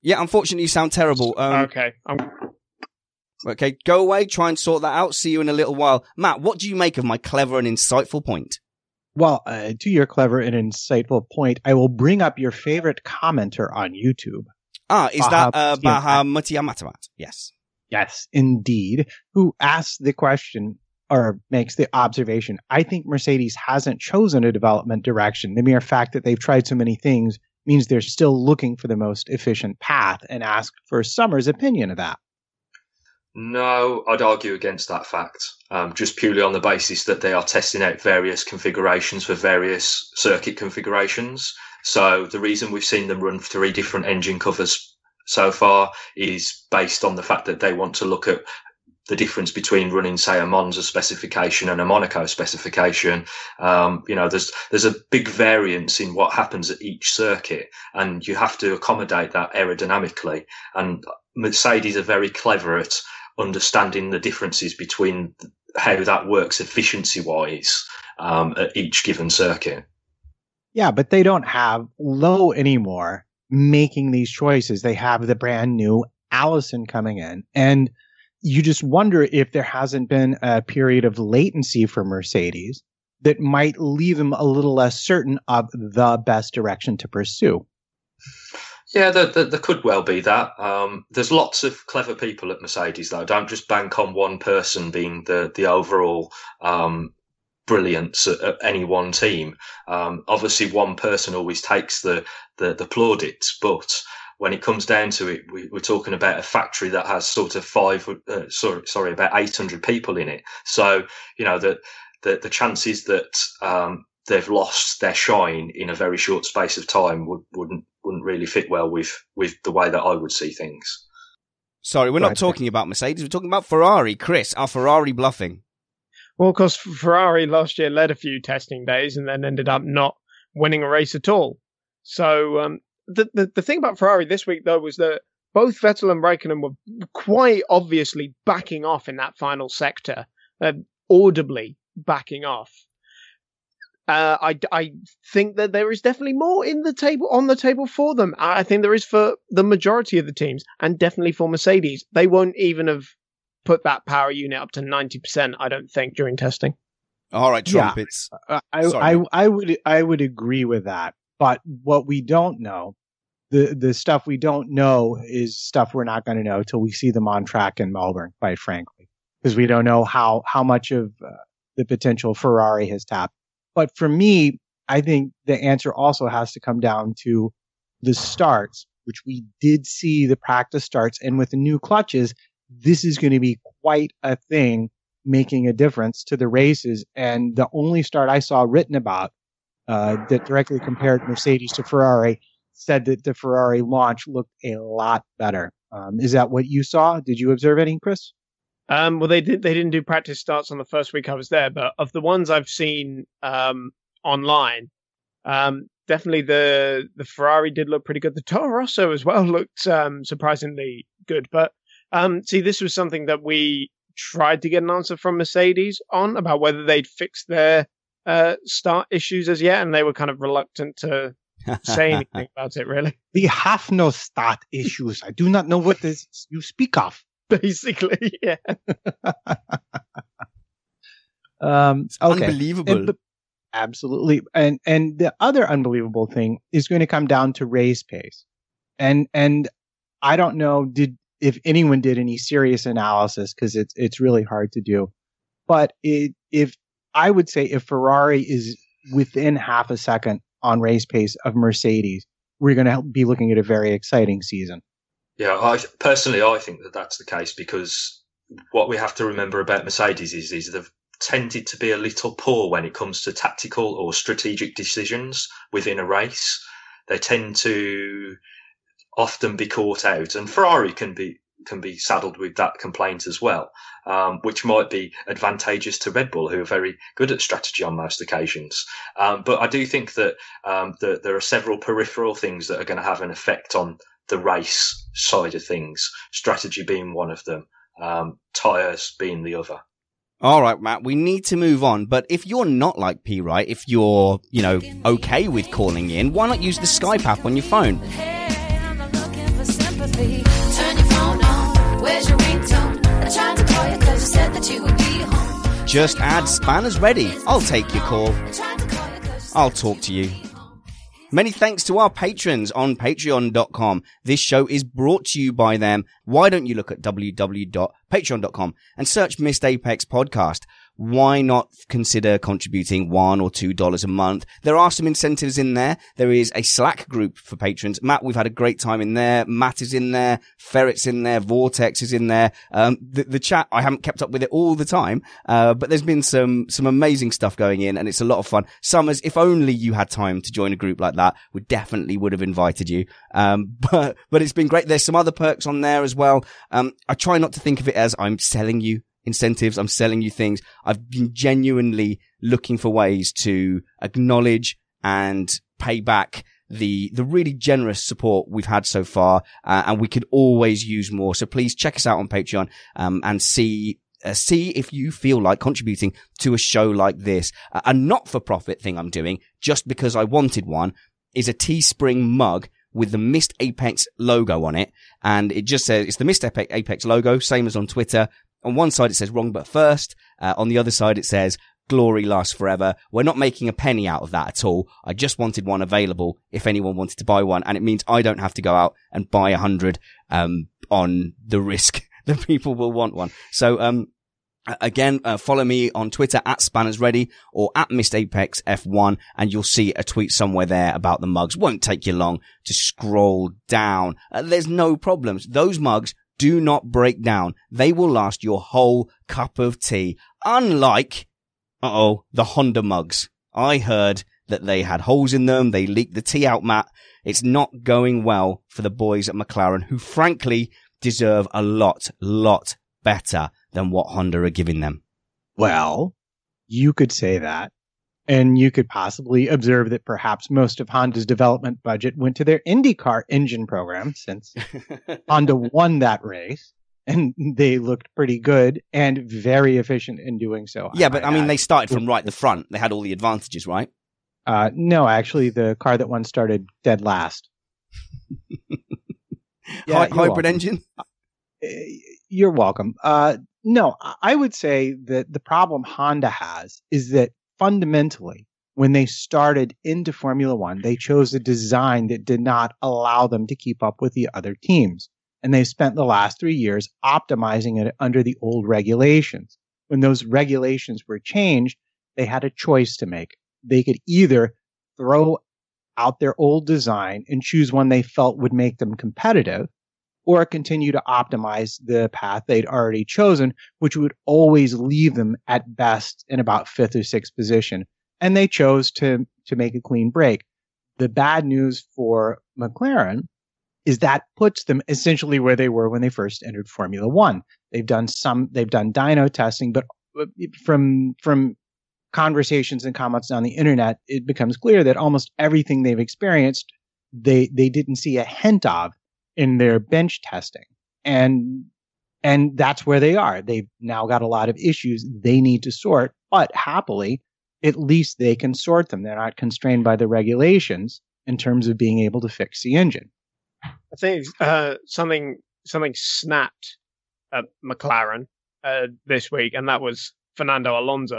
Yeah, unfortunately, you sound terrible. Um, okay. I'm... Okay, go away, try and sort that out. See you in a little while. Matt, what do you make of my clever and insightful point? Well, uh, to your clever and insightful point, I will bring up your favorite commenter on YouTube. Ah, is Baha that uh, Baha Mutiamatamat? Yes. Yes, indeed. Who asks the question or makes the observation, I think Mercedes hasn't chosen a development direction. The mere fact that they've tried so many things means they're still looking for the most efficient path, and ask for Summer's opinion of that. No, I'd argue against that fact, um, just purely on the basis that they are testing out various configurations for various circuit configurations. So the reason we've seen them run three different engine covers so far is based on the fact that they want to look at the difference between running, say, a Monza specification and a Monaco specification. Um, you know, there's there's a big variance in what happens at each circuit, and you have to accommodate that aerodynamically. And Mercedes are very clever at understanding the differences between how that works efficiency-wise um, at each given circuit. Yeah, but they don't have Lowe anymore making these choices. They have the brand new Allison coming in, and you just wonder if there hasn't been a period of latency for Mercedes that might leave them a little less certain of the best direction to pursue. Yeah, there, there, there could well be that. Um, there's lots of clever people at Mercedes, though. Don't just bank on one person being the, the overall um, brilliance at, at any one team. Um, obviously, one person always takes the, the, the plaudits, but when it comes down to it, we, we're talking about a factory that has sort of five, uh, sorry, sorry, about eight hundred people in it. So, you know, the, the, the chances that um, they've lost their shine in a very short space of time would, wouldn't wouldn't really fit well with, with the way that I would see things. Sorry, we're not Right. talking about Mercedes. We're talking about Ferrari. Chris, are Ferrari bluffing? Well, of course, Ferrari last year led a few testing days and then ended up not winning a race at all. So um, the, the the thing about Ferrari this week, though, was that both Vettel and Raikkonen were quite obviously backing off in that final sector, uh, audibly backing off. Uh, I, I think that there is definitely more in the table on the table for them. I think there is for the majority of the teams, and definitely for Mercedes. They won't even have put that power unit up to ninety percent, I don't think, during testing. All right, trumpets. Yeah, I, Sorry. I, I would I would agree with that. But what we don't know, the the stuff we don't know is stuff we're not going to know till we see them on track in Melbourne, quite frankly, because we don't know how how much of uh, the potential Ferrari has tapped. But for me, I think the answer also has to come down to the starts, which we did see the practice starts. And with the new clutches, this is going to be quite a thing, making a difference to the races. And the only start I saw written about uh, that directly compared Mercedes to Ferrari said that the Ferrari launch looked a lot better. Um, is that what you saw? Did you observe any, Chris? Um, well, they did. They didn't do practice starts on the first week I was there, but of the ones I've seen um, online, um, definitely the the Ferrari did look pretty good. The Toro Rosso as well looked um, surprisingly good. But um, see, this was something that we tried to get an answer from Mercedes on about whether they'd fixed their uh, start issues as yet, and they were kind of reluctant to say anything about it. Really, we have no start issues. I do not know what this you speak of. Basically, yeah. um, okay. Unbelievable. And, absolutely. And and the other unbelievable thing is going to come down to race pace. And and I don't know did if anyone did any serious analysis, because it's it's really hard to do. But it, if I would say if Ferrari is within half a second on race pace of Mercedes, we're going to be looking at a very exciting season. Yeah, I personally, I think that that's the case, because what we have to remember about Mercedes is, is they've tended to be a little poor when it comes to tactical or strategic decisions within a race. They tend to often be caught out, and Ferrari can be can be saddled with that complaint as well, um, which might be advantageous to Red Bull, who are very good at strategy on most occasions. Um, but I do think that um, the, there are several peripheral things that are going to have an effect on the race side of things, strategy being one of them, um, tyres being the other. All right, Matt, we need to move on. But if you're not like P, right, if you're, you know, okay with calling in, why not use the Skype app on your phone? baby. Turn your phone on. Where's your ringtone? I tried to call you cause you said that you would be home. Just add Spanners Ready. I'll take your call. I'll talk to you. Many thanks to our patrons on patreon dot com. This show is brought to you by them. Why don't you look at w w w dot patreon dot com and search Missed Apex Podcast? Why not consider contributing one or two dollars a month? There are some incentives in there. There is a Slack group for patrons. Matt, we've had a great time in there. Matt is in there. Ferret's in there. Vortex is in there. Um, the, the chat, I haven't kept up with it all the time, uh, but there's been some, some amazing stuff going in and it's a lot of fun. Summers, if only you had time to join a group like that, we definitely would have invited you. Um, but, but it's been great. There's some other perks on there as well. Um, I try not to think of it as I'm selling you incentives. I'm selling you things. I've been genuinely looking for ways to acknowledge and pay back the, the really generous support we've had so far. Uh, and we could always use more. So please check us out on Patreon, um, and see, uh, see if you feel like contributing to a show like this. Uh, a not-for-profit thing I'm doing just because I wanted one is a Teespring mug with the Missed Apex logo on it. And it just says, it's the Missed Apex logo, same as on Twitter. On one side, it says wrong but first. Uh, on the other side, it says glory lasts forever. We're not making a penny out of that at all. I just wanted one available if anyone wanted to buy one. And it means I don't have to go out and buy a hundred, um, on the risk that people will want one. So, um, again, uh, follow me on Twitter at Spanners Ready or at Missed Apex F one, and you'll see a tweet somewhere there about the mugs. Won't take you long to scroll down. Uh, there's no problems. Those mugs do not break down. They will last your whole cup of tea. Unlike, uh-oh, the Honda mugs. I heard that they had holes in them. They leaked the tea out, Matt. It's not going well for the boys at McLaren, who frankly deserve a lot, lot better than what Honda are giving them. Well, you could say that. And you could possibly observe that perhaps most of Honda's development budget went to their IndyCar engine program, since Honda won that race and they looked pretty good and very efficient in doing so. Yeah, but I mean, they started from right the front. They had all the advantages, right? Uh, no, actually, the car that won started dead last. yeah, Hy- hybrid welcome. engine? Uh, you're welcome. Uh, no, I would say that the problem Honda has is that fundamentally, when they started into Formula One, they chose a design that did not allow them to keep up with the other teams. And they've spent the last three years optimizing it under the old regulations. When those regulations were changed, they had a choice to make. They could either throw out their old design and choose one they felt would make them competitive, or continue to optimize the path they'd already chosen, which would always leave them at best in about fifth or sixth position. And they chose to, to make a clean break. The bad news for McLaren is that puts them essentially where they were when they first entered Formula One. They've done some, they've done dyno testing, but from, from conversations and comments on the internet, it becomes clear that almost everything they've experienced, they, they didn't see a hint of in their bench testing. And, and that's where they are. They've now got a lot of issues they need to sort, but happily, at least they can sort them. They're not constrained by the regulations in terms of being able to fix the engine. I think uh, something something snapped at McLaren uh, this week, and that was Fernando Alonso,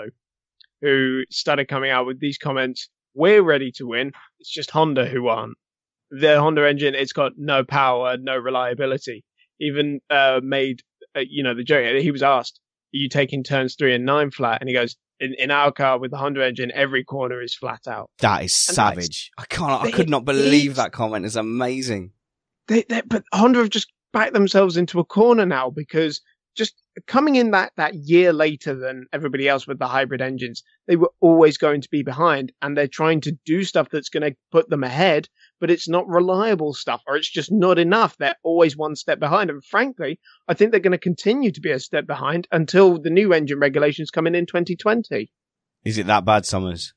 who started coming out with these comments: "We're ready to win. It's just Honda who aren't. The Honda engine, it's got no power, no reliability." Even uh, made, uh, you know, the joke. He was asked, "Are you taking turns three and nine flat?" And he goes, "In, in our car with the Honda engine, every corner is flat out." That is and savage. I can't. I could not believe that comment. It's amazing. They, they, but Honda have just backed themselves into a corner now, because just coming in that, that year later than everybody else with the hybrid engines, they were always going to be behind, and they're trying to do stuff that's going to put them ahead, but it's not reliable stuff, or it's just not enough. They're always one step behind. And frankly, I think they're going to continue to be a step behind until the new engine regulations come in in twenty twenty. Is it that bad, Summers?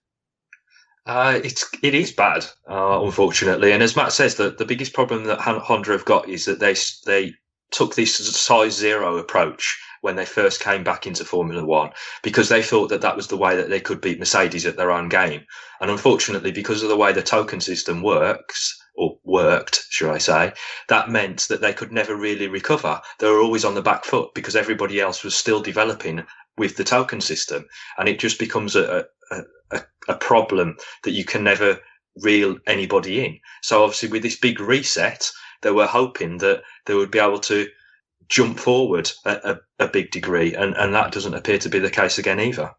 Uh, it's, it is bad, uh, unfortunately. And as Matt says, the, the biggest problem that Honda have got is that they, they took this size zero approach when they first came back into Formula One, because they thought that that was the way that they could beat Mercedes at their own game. And unfortunately, because of the way the token system works, or worked, should I say, that meant that they could never really recover. They were always on the back foot because everybody else was still developing with the token system. And it just becomes a, a, a, a problem that you can never reel anybody in. So obviously with this big reset, they were hoping that they would be able to jump forward at a, a big degree. And, and that doesn't appear to be the case again either.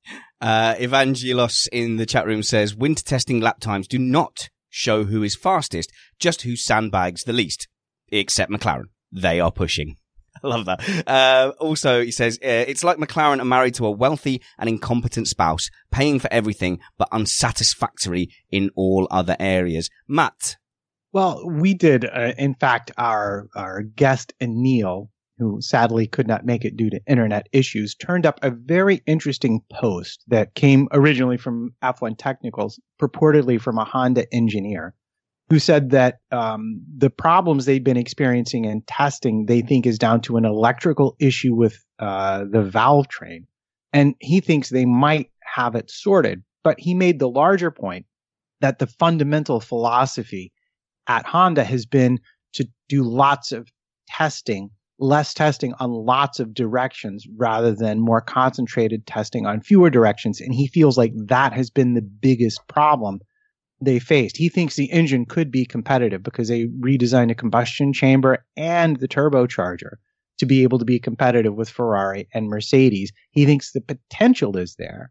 Uh, Evangelos in the chat room says, winter testing lap times do not show who is fastest, just who sandbags the least, except McLaren. They are pushing. I love that. Uh, also, he says, uh, it's like McLaren are married to a wealthy and incompetent spouse, paying for everything, but unsatisfactory in all other areas. Matt. Well, we did, uh, in fact, our, our guest, Anil, who sadly could not make it due to internet issues, turned up a very interesting post that came originally from F one Technicals, purportedly from a Honda engineer, who said that um, the problems they've been experiencing in testing, they think is down to an electrical issue with uh, the valve train. And he thinks they might have it sorted. But he made the larger point that the fundamental philosophy at Honda has been to do lots of testing, less testing on lots of directions rather than more concentrated testing on fewer directions. And he feels like that has been the biggest problem they faced. He thinks the engine could be competitive because they redesigned a combustion chamber and the turbocharger to be able to be competitive with Ferrari and Mercedes. He thinks the potential is there,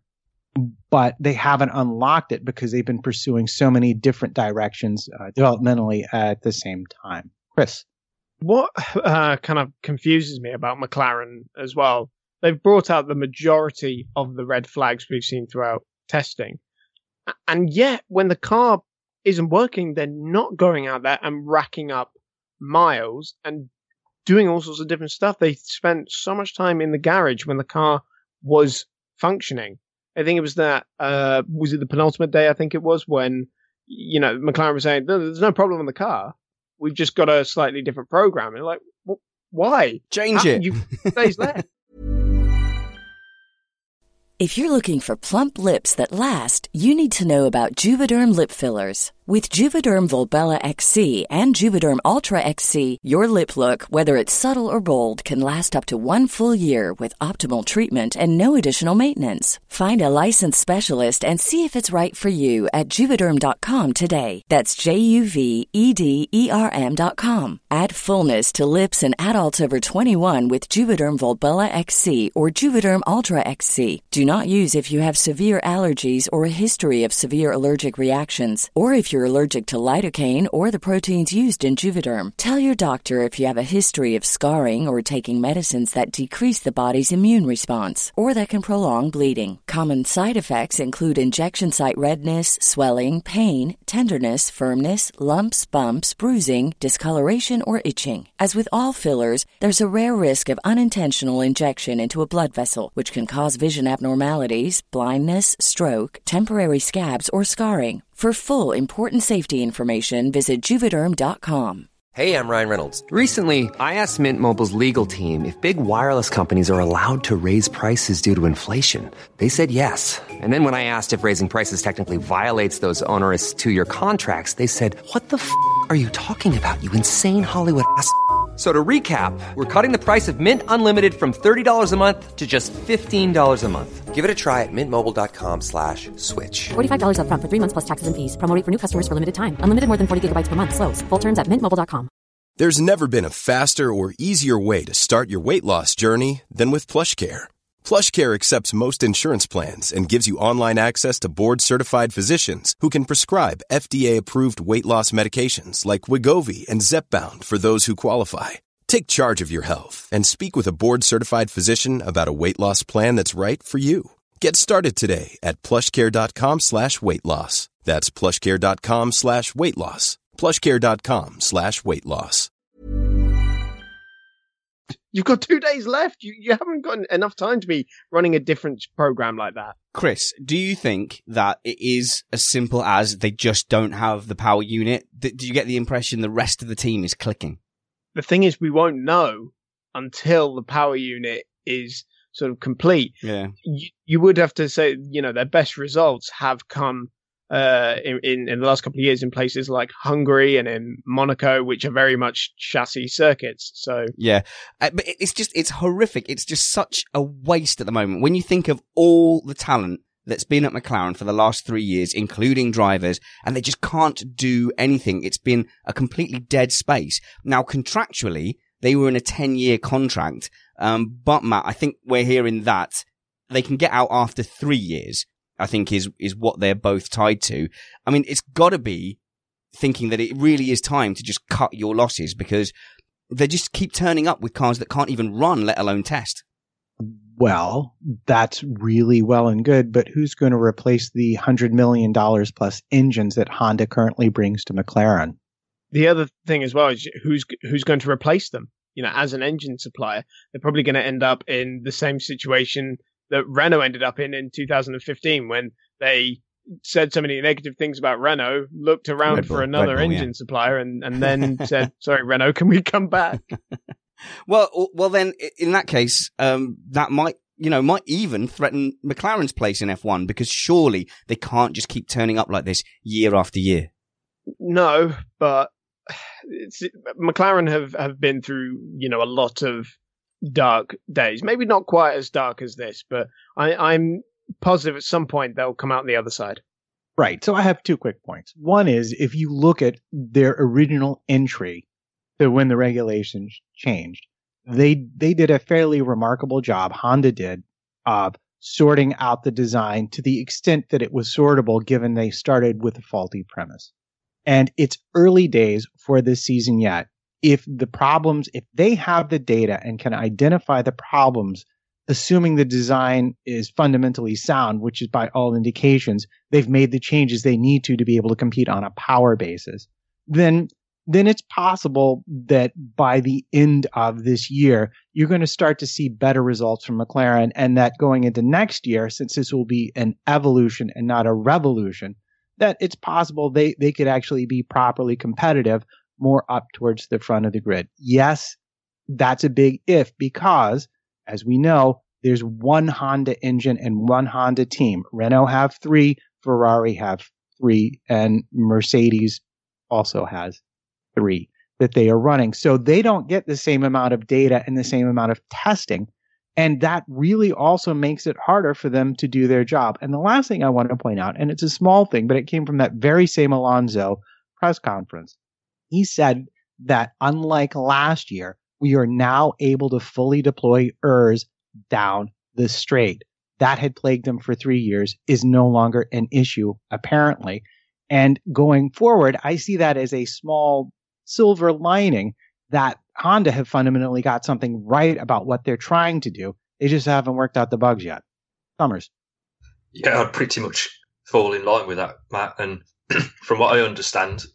but they haven't unlocked it because they've been pursuing so many different directions uh, developmentally at the same time. Chris. What uh, kind of confuses me about McLaren as well, they've brought out the majority of the red flags we've seen throughout testing. And yet, when the car isn't working, they're not going out there and racking up miles and doing all sorts of different stuff. They spent so much time in the garage when the car was functioning. I think it was that, uh, was it the penultimate day, I think it was, when, you know, McLaren was saying, there's no problem in the car. We've just got a slightly different program. And like, why? Change How, it. You've days left. If you're looking for plump lips that last, you need to know about Juvederm lip fillers. With Juvederm Volbella X C and Juvederm Ultra X C, your lip look, whether it's subtle or bold, can last up to one full year with optimal treatment and no additional maintenance. Find a licensed specialist and see if it's right for you at Juvederm dot com today. That's J U V E D E R M dot com. Add fullness to lips in adults over twenty-one with Juvederm Volbella X C or Juvederm Ultra X C. Do not use if you have severe allergies or a history of severe allergic reactions, or if you're allergic to lidocaine or the proteins used in Juvederm. Tell your doctor if you have a history of scarring or taking medicines that decrease the body's immune response or that can prolong bleeding. Common side effects include injection site redness, swelling, pain, tenderness, firmness, lumps, bumps, bruising, discoloration, or itching. As with all fillers, there's a rare risk of unintentional injection into a blood vessel, which can cause vision abnormalities, blindness, stroke, temporary scabs, or scarring. For full, important safety information, visit Juvederm dot com. Hey, I'm Ryan Reynolds. Recently, I asked Mint Mobile's legal team if big wireless companies are allowed to raise prices due to inflation. They said yes. And then when I asked if raising prices technically violates those onerous two-year contracts, they said, what the f*** are you talking about, you insane Hollywood ass f- So to recap, we're cutting the price of Mint Unlimited from thirty dollars a month to just fifteen dollars a month. Give it a try at mintmobile.com slash switch. forty-five dollars up front for three months plus taxes and fees. Promo rate for new customers for limited time. Unlimited more than forty gigabytes per month. Slows full terms at mint mobile dot com. There's never been a faster or easier way to start your weight loss journey than with PlushCare. PlushCare accepts most insurance plans and gives you online access to board-certified physicians who can prescribe F D A-approved weight loss medications like Wegovy and Zepbound for those who qualify. Take charge of your health and speak with a board-certified physician about a weight loss plan that's right for you. Get started today at plushcare.com slash weight loss. That's plushcare.com slash weight loss. plushcare.com slash weight loss. You've got two days left. You you haven't got enough time to be running a different program like that. Chris, do you think that it is as simple as they just don't have the power unit? Do you get the impression the rest of the team is clicking? The thing is, we won't know until the power unit is sort of complete. Yeah. You, you would have to say, you know, their best results have come uh, in, in, in the last couple of years in places like Hungary and in Monaco, which are very much chassis circuits. So yeah, uh, but it's just, it's horrific. It's just such a waste at the moment. When you think of all the talent that's been at McLaren for the last three years, including drivers, and they just can't do anything. It's been a completely dead space. Now, contractually, they were in a ten-year contract, um, but Matt, I think we're hearing that they can get out after three years, I think is, is what they're both tied to. I mean, it's gotta be thinking that it really is time to just cut your losses because they just keep turning up with cars that can't even run, let alone test. Well, that's really well and good, but who's going to replace the one hundred million dollars plus engines that Honda currently brings to McLaren? The other thing as well is who's who's going to replace them? You know, as an engine supplier, they're probably going to end up in the same situation that Renault ended up in in two thousand fifteen when they said so many negative things about Renault, looked around Red Bull, for another Red Bull, engine yeah. supplier and, and then said, sorry, Renault, can we come back? Well, well, then in that case, um, that might, you know, might even threaten McLaren's place in F one because surely they can't just keep turning up like this year after year. No, but it's, McLaren have, have been through, you know, a lot of dark days. Maybe not quite as dark as this, but I, I'm positive at some point they'll come out the other side. Right. So I have two quick points. One is if you look at their original entry to when the regulations changed, they they did a fairly remarkable job, Honda did, of sorting out the design to the extent that it was sortable given they started with a faulty premise. And it's early days for this season yet. If the problems, if they have the data and can identify the problems, assuming the design is fundamentally sound, which is by all indications, they've made the changes they need to to be able to compete on a power basis, then then it's possible that by the end of this year, you're going to start to see better results from McLaren, and that going into next year, since this will be an evolution and not a revolution, that it's possible they, they could actually be properly competitive more up towards the front of the grid. Yes, that's a big if because, as we know, there's one Honda engine and one Honda team. Renault have three, Ferrari have three, and Mercedes also has three that they are running. So they don't get the same amount of data and the same amount of testing. And that really also makes it harder for them to do their job. And the last thing I want to point out, and it's a small thing, but it came from that very same Alonso press conference. He said that unlike last year, we are now able to fully deploy E R S down the straight. That had plagued them for three years, is no longer an issue, apparently. And going forward, I see that as a small silver lining that Honda have fundamentally got something right about what they're trying to do. They just haven't worked out the bugs yet. Summers. Yeah, I'd pretty much fall in line with that, Matt. And from what I understand,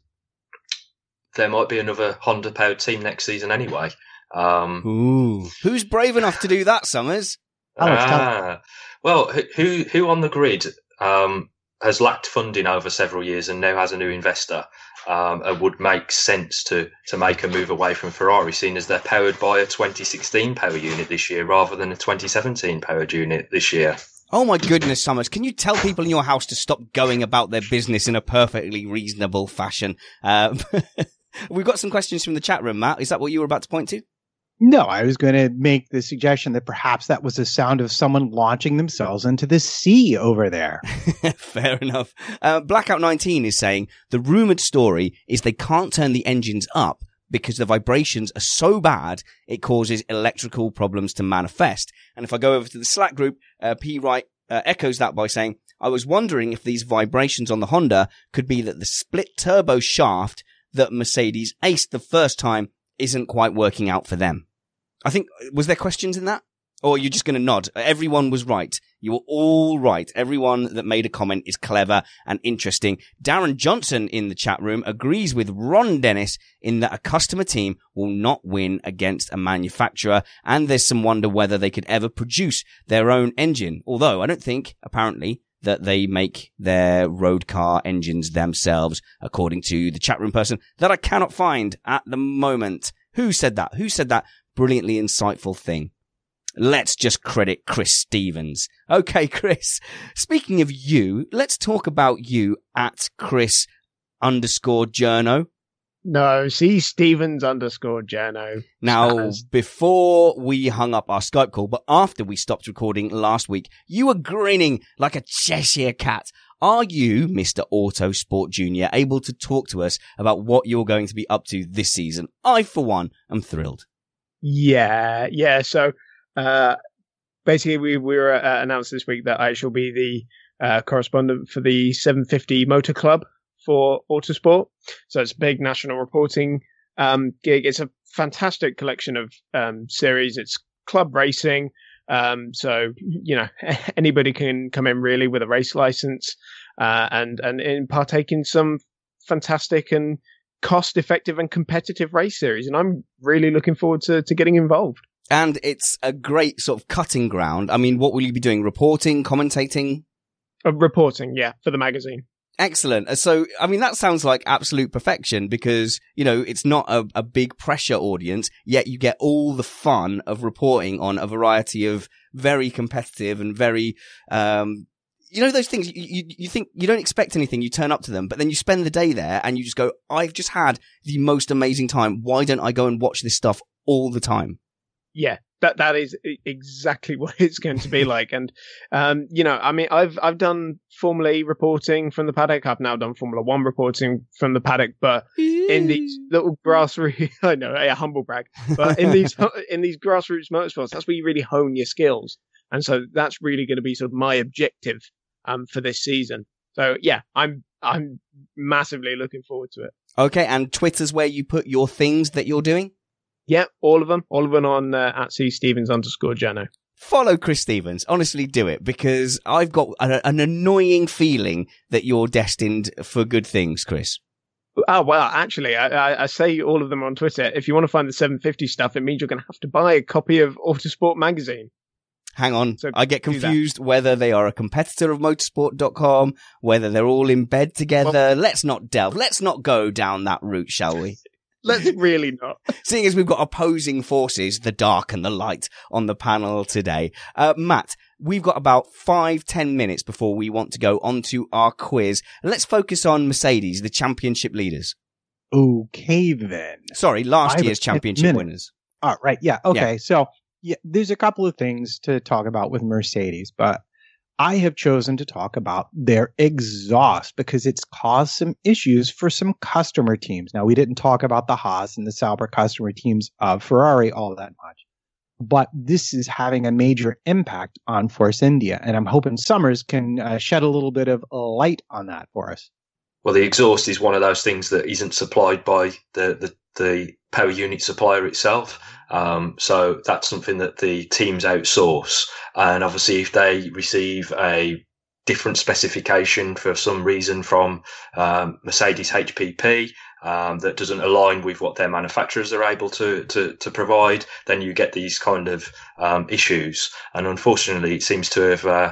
there might be another Honda-powered team next season anyway. Um, Ooh, who's brave enough to do that, Summers? Ah, well, who who on the grid um, has lacked funding over several years and now has a new investor? Um, it would make sense to to make a move away from Ferrari, seeing as they're powered by a twenty sixteen power unit this year rather than a twenty seventeen powered unit this year. Oh my goodness, Summers, can you tell people in your house to stop going about their business in a perfectly reasonable fashion? Uh, we've got some questions from the chat room, Matt. Is that what you were about to point to? No, I was going to make the suggestion that perhaps that was the sound of someone launching themselves into the sea over there. Fair enough. Uh, Blackout nineteen is saying the rumored story is they can't turn the engines up because the vibrations are so bad it causes electrical problems to manifest. And if I go over to the Slack group, uh, P. Wright uh, echoes that by saying, I was wondering if these vibrations on the Honda could be that the split turbo shaft that Mercedes aced the first time isn't quite working out for them. I think, was there questions in that? Or are you just going to nod? Everyone was right. You were all right. Everyone that made a comment is clever and interesting. Darren Johnson in the chat room agrees with Ron Dennis in that a customer team will not win against a manufacturer, and there's some wonder whether they could ever produce their own engine. Although I don't think, apparently, that they make their road car engines themselves, according to the chat room person that I cannot find at the moment. Who said that? Who said that brilliantly insightful thing? let's just credit Chris Stevens. Okay, Chris, speaking of you, let's talk about you at Chris underscore Journo. No, see Stevens underscore Journo. Now, As- before we hung up our Skype call, but after we stopped recording last week, you were grinning like a Cheshire cat. Are you, Mister Autosport Junior, able to talk to us about what you're going to be up to this season? I, for one, am thrilled. Yeah, yeah. So, uh, basically, we, we were uh, announced this week that I shall be the uh, correspondent for the seven fifty Motor Club for Autosport. So it's a big national reporting um, gig. It's a fantastic collection of um, series. It's club racing. Um, so, you know, anybody can come in really with a race license uh, and, and, and partake in some fantastic and cost-effective and competitive race series. And I'm really looking forward to, to getting involved. And it's a great sort of cutting ground. I mean, what will you be doing? Reporting, commentating? Uh, reporting, yeah, for the magazine. Excellent. So, I mean, that sounds like absolute perfection because, you know, it's not a, a big pressure audience, yet you get all the fun of reporting on a variety of very competitive and very, um, you know, those things you, you, you think you don't expect anything, you turn up to them, but then you spend the day there and you just go, I've just had the most amazing time. Why don't I go and watch this stuff all the time? Yeah, that that is exactly what it's going to be like. And, um, you know, I mean, I've I've done Formula E reporting from the paddock. I've now done Formula One reporting from the paddock. But in these little grassroots, I know, a humble brag, but in these in these grassroots motorsports, that's where you really hone your skills. And so that's really going to be sort of my objective um, for this season. So, yeah, I'm I'm massively looking forward to it. Okay, and Twitter's where you put your things that you're doing? Yeah, all of them. All of them on uh, at C Stevens underscore Journo. Follow Chris Stevens. Honestly, do it because I've got a, an annoying feeling that you're destined for good things, Chris. Oh, well, actually, I, I, I say all of them on Twitter. If you want to find the seven fifty stuff, it means you're going to have to buy a copy of Autosport magazine. Hang on. So I get confused whether they are a competitor of motorsport dot com, whether they're all in bed together. Well, let's not delve. Let's not go down that route, shall we? Let's really not. Seeing as we've got opposing forces, the dark and the light, on the panel today. Uh, Matt, we've got about five, ten minutes before we want to go on to our quiz. Let's focus on Mercedes, the championship leaders. Okay, then. Sorry, last Five year's championship minutes. winners. Oh, right. Yeah. Okay. Yeah. So yeah, there's a couple of things to talk about with Mercedes, but I have chosen to talk about their exhaust because it's caused some issues for some customer teams. Now, we didn't talk about the Haas and the Sauber customer teams of Ferrari all that much, but this is having a major impact on Force India. And I'm hoping Summers can uh, shed a little bit of light on that for us. Well, the exhaust is one of those things that isn't supplied by the, the, the power unit supplier itself. Um, so that's something that the teams outsource. And obviously, if they receive a different specification for some reason from um, Mercedes H P P um, that doesn't align with what their manufacturers are able to, to, to provide, then you get these kind of um, issues. And unfortunately, it seems to have uh,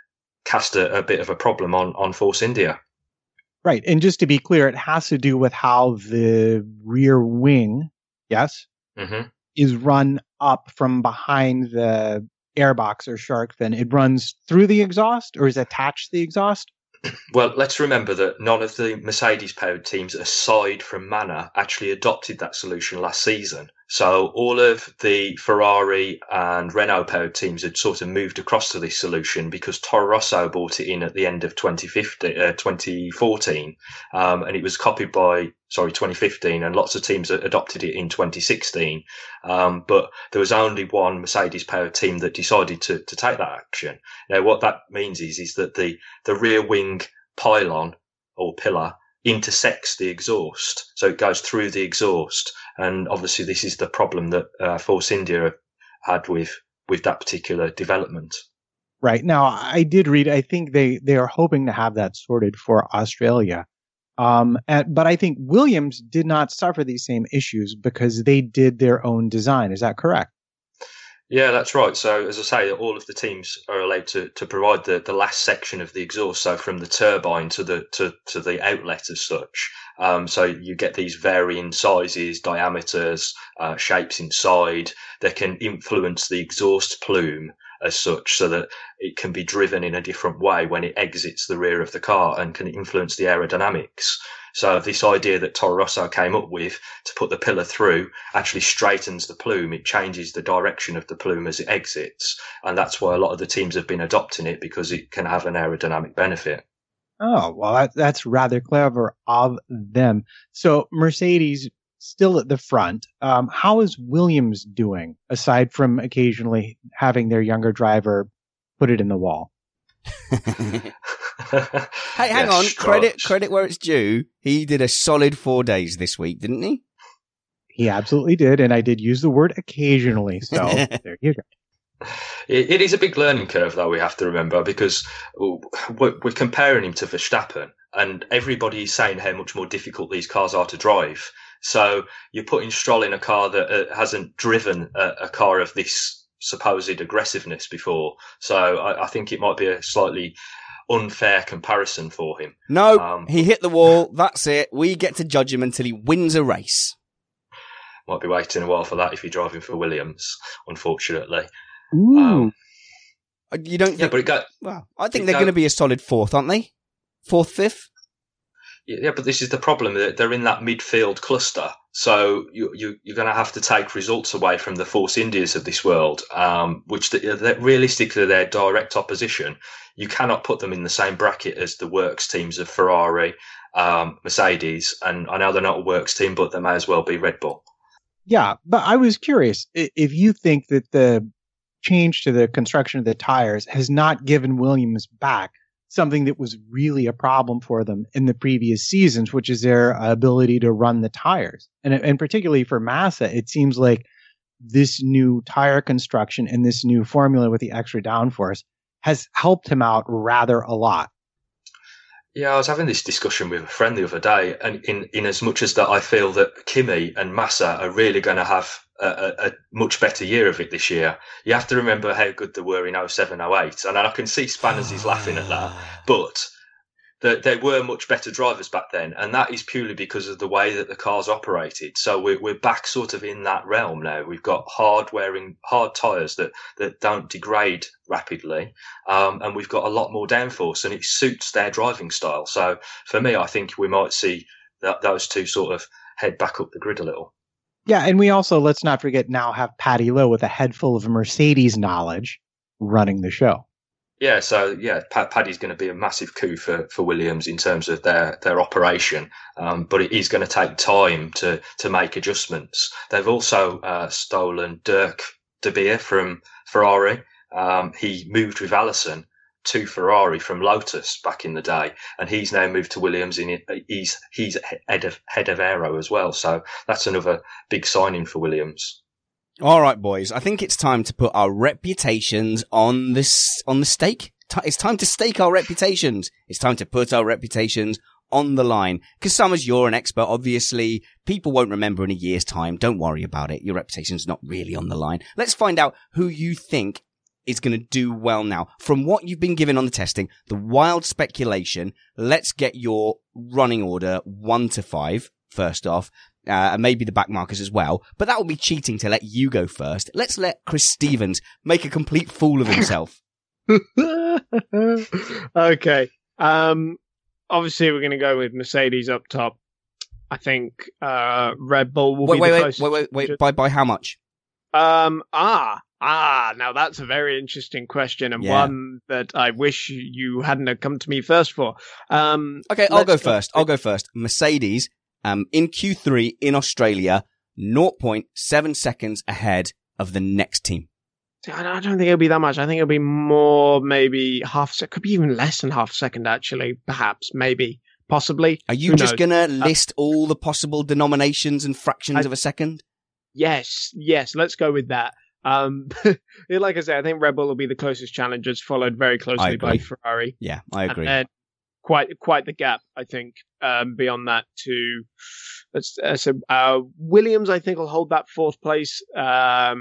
cast a, a bit of a problem on, on Force India. Right. And just to be clear, it has to do with how the rear wing, yes, Mm-hmm. is run up from behind the airbox or shark fin. It runs through the exhaust or is attached to the exhaust? Well, let's remember that none of the Mercedes-powered teams, aside from Manor, actually adopted that solution last season. So all of the Ferrari and Renault-powered teams had sort of moved across to this solution because Toro Rosso bought it in at the end of twenty fifteen, uh, twenty fourteen, um, and it was copied by, sorry, twenty fifteen, and lots of teams adopted it in twenty sixteen. Um, but there was only one Mercedes-powered team that decided to, to take that action. Now, what that means is, is that the, the rear wing pylon or pillar intersects the exhaust. So it goes through the exhaust. And obviously this is the problem that uh, Force India had with, with that particular development. Right. Now, I did read, I think they, they are hoping to have that sorted for Australia. Um, and, but I think Williams did not suffer these same issues because they did their own design. Is that correct? Yeah, that's right. So, as I say, all of the teams are allowed to, to provide the, the last section of the exhaust, so from the turbine to the to, to the outlet as such. Um, so you get these varying sizes, diameters, uh, shapes inside. They can influence the exhaust plume as such, so that it can be driven in a different way when it exits the rear of the car and can influence the aerodynamics. So this idea that Toro Rosso came up with to put the pillar through actually straightens the plume. It changes the direction of the plume as it exits. And that's why a lot of the teams have been adopting it, because it can have an aerodynamic benefit. Oh, well, that, that's rather clever of them. So Mercedes still at the front. Um, how is Williams doing, aside from occasionally having their younger driver put it in the wall? Hey, hang Yes, on. Stroll- Credit credit where it's due. He did a solid four days this week, didn't he? He absolutely did, and I did use the word occasionally. So there you go. It, it is a big learning curve, though, we have to remember, because we're, we're comparing him to Verstappen, and everybody is saying how much more difficult these cars are to drive. So you're putting Stroll in a car that uh, hasn't driven a, a car of this supposed aggressiveness before. So I, I think it might be a slightly unfair comparison for him. No, Um, he hit the wall. That's it. We get to judge him until he wins a race. Might be waiting a while for that if you're driving for Williams, unfortunately. Ooh. Um, You don't think? yeah, but it got, Well, I think it they're go- going to be a solid fourth, aren't they? Fourth, fifth? yeah, but this is the problem. that They're in that midfield cluster. So you, you, you're going to have to take results away from the Force Indias of this world, um, which the, they're, realistically they're direct opposition. You cannot put them in the same bracket as the works teams of Ferrari, um, Mercedes, and I know they're not a works team, but they may as well be Red Bull. Yeah, but I was curious i- if you think that the change to the construction of the tires has not given Williams back something that was really a problem for them in the previous seasons, which is their ability to run the tires. And, and particularly for Massa, it seems like this new tire construction and this new formula with the extra downforce has helped him out rather a lot. Yeah, I was having this discussion with a friend the other day, and in, in as much as that I feel that Kimi and Massa are really going to have a, a, a much better year of it this year. You have to remember how good they were in oh seven oh eight, and I can see Spanners is laughing at that, but they, they were much better drivers back then, and that is purely because of the way that the cars operated. So we're, we're back sort of in that realm now. We've got hard wearing, hard tyres that, that don't degrade rapidly, um, and we've got a lot more downforce, and it suits their driving style. So for me, I think we might see that those two sort of head back up the grid a little. Yeah, and we also, let's not forget, now have Paddy Lowe with a head full of Mercedes knowledge running the show. Yeah, so yeah, Paddy's going to be a massive coup for, for Williams in terms of their, their operation, um, but it is going to take time to, to make adjustments. They've also uh, stolen Dirk De Beer from Ferrari. Um, he moved with Allison to Ferrari from Lotus back in the day, and he's now moved to Williams. In it, he's he's head of head of aero as well, so that's another big signing for Williams. All right, boys. I think it's time to put our reputations on this on the stake. T- It's time to stake our reputations. It's time to put our reputations on the line. Because Summers, you're an expert. Obviously, people won't remember in a year's time. Don't worry about it. Your reputation's not really on the line. Let's find out who you think is going to do well now. From what you've been given on the testing, the wild speculation, let's get your running order one to five, first off. Uh, and maybe the back markers as well. But that would be cheating to let you go first. Let's let Chris Stevens make a complete fool of himself. Okay. Um, obviously, we're going to go with Mercedes up top. I think uh, Red Bull will Wait, be wait, the wait, closest. wait, wait, wait. By, by how much? Um, ah, ah, now that's a very interesting question, and Yeah. one that I wish you hadn't have come to me first for. Um, Okay, I'll go let's first. I'll go first. Mercedes, um, in Q three in Australia, zero point seven seconds ahead of the next team. I don't think it'll be that much. I think it'll be more, maybe half a second. Could be even less than half a second, actually. Perhaps, maybe, possibly. Are you Who just knows? going to Uh, list all the possible denominations and fractions I- of a second? Yes, yes, let's go with that. Um, like I said, I think Red Bull will be the closest challengers, followed very I closely by agree. Ferrari. Yeah, I agree. And then quite quite the gap, I think. Um, beyond that, to let's uh, so uh, Williams, I think will hold that fourth place. Um,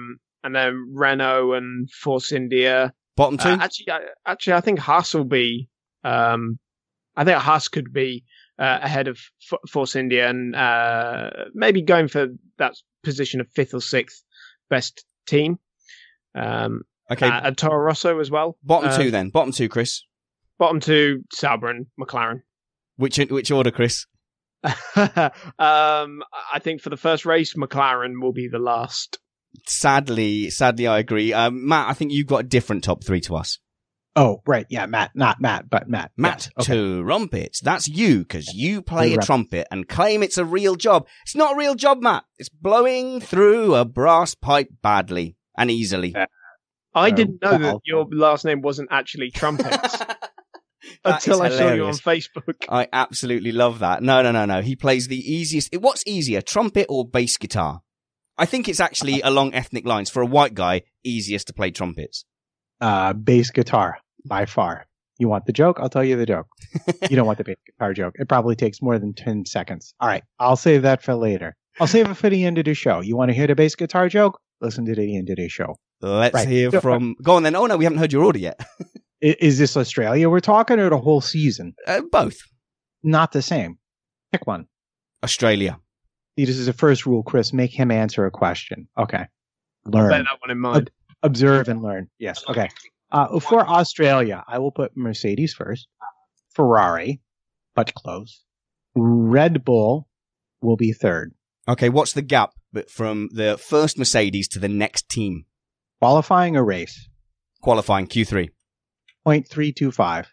and then Renault and Force India. Bottom two? Uh, actually, I, actually, I think Haas will be. Um, I think Haas could be uh, ahead of F- Force India and uh, maybe going for that position of fifth or sixth best team. Um, okay, uh, and Toro Rosso as well. Bottom uh, two then. Bottom two, Chris. Bottom two, Sauber and McLaren. Which which order, Chris? um, I think for the first race, McLaren will be the last. Sadly, sadly, I agree. Um, Matt, I think you've got a different top three to us. Oh, right. Yeah, Matt. Not Matt, but Matt. Matt, yes. Okay. trumpets. That's you, because you play a Right. trumpet and claim it's a real job. It's not a real job, Matt. It's blowing through a brass pipe badly and easily. Uh, I uh, didn't know well, that your last name wasn't actually Trumpets That until I is saw you on hilarious. Facebook. I absolutely love that. No, no, no, no. He plays the easiest. What's easier, trumpet or bass guitar? I think it's actually along ethnic lines. For a white guy, easiest to play trumpets. Uh, bass guitar, by far. You want the joke? I'll tell you the joke. You don't want the bass guitar joke. It probably takes more than ten seconds. All right. I'll save that for later. I'll save it for the end of the show. You want to hear the bass guitar joke? Listen to the end of the show. Let's Right. hear So, from... Go on then. Oh, no, we haven't heard your order yet. I- Is this Australia we're talking or the whole season? Uh, both. Not the same. Pick one. Australia. See, this is the first rule, Chris. Make him answer a question. Okay. Bear Learn. that one in mind. Observe and learn. Yes. Okay. Uh, for Australia, I will put Mercedes first. Ferrari, but close. Red Bull will be third. Okay, what's the gap but from the first Mercedes to the next team? Qualifying a race, Qualifying Q three. zero point three two five.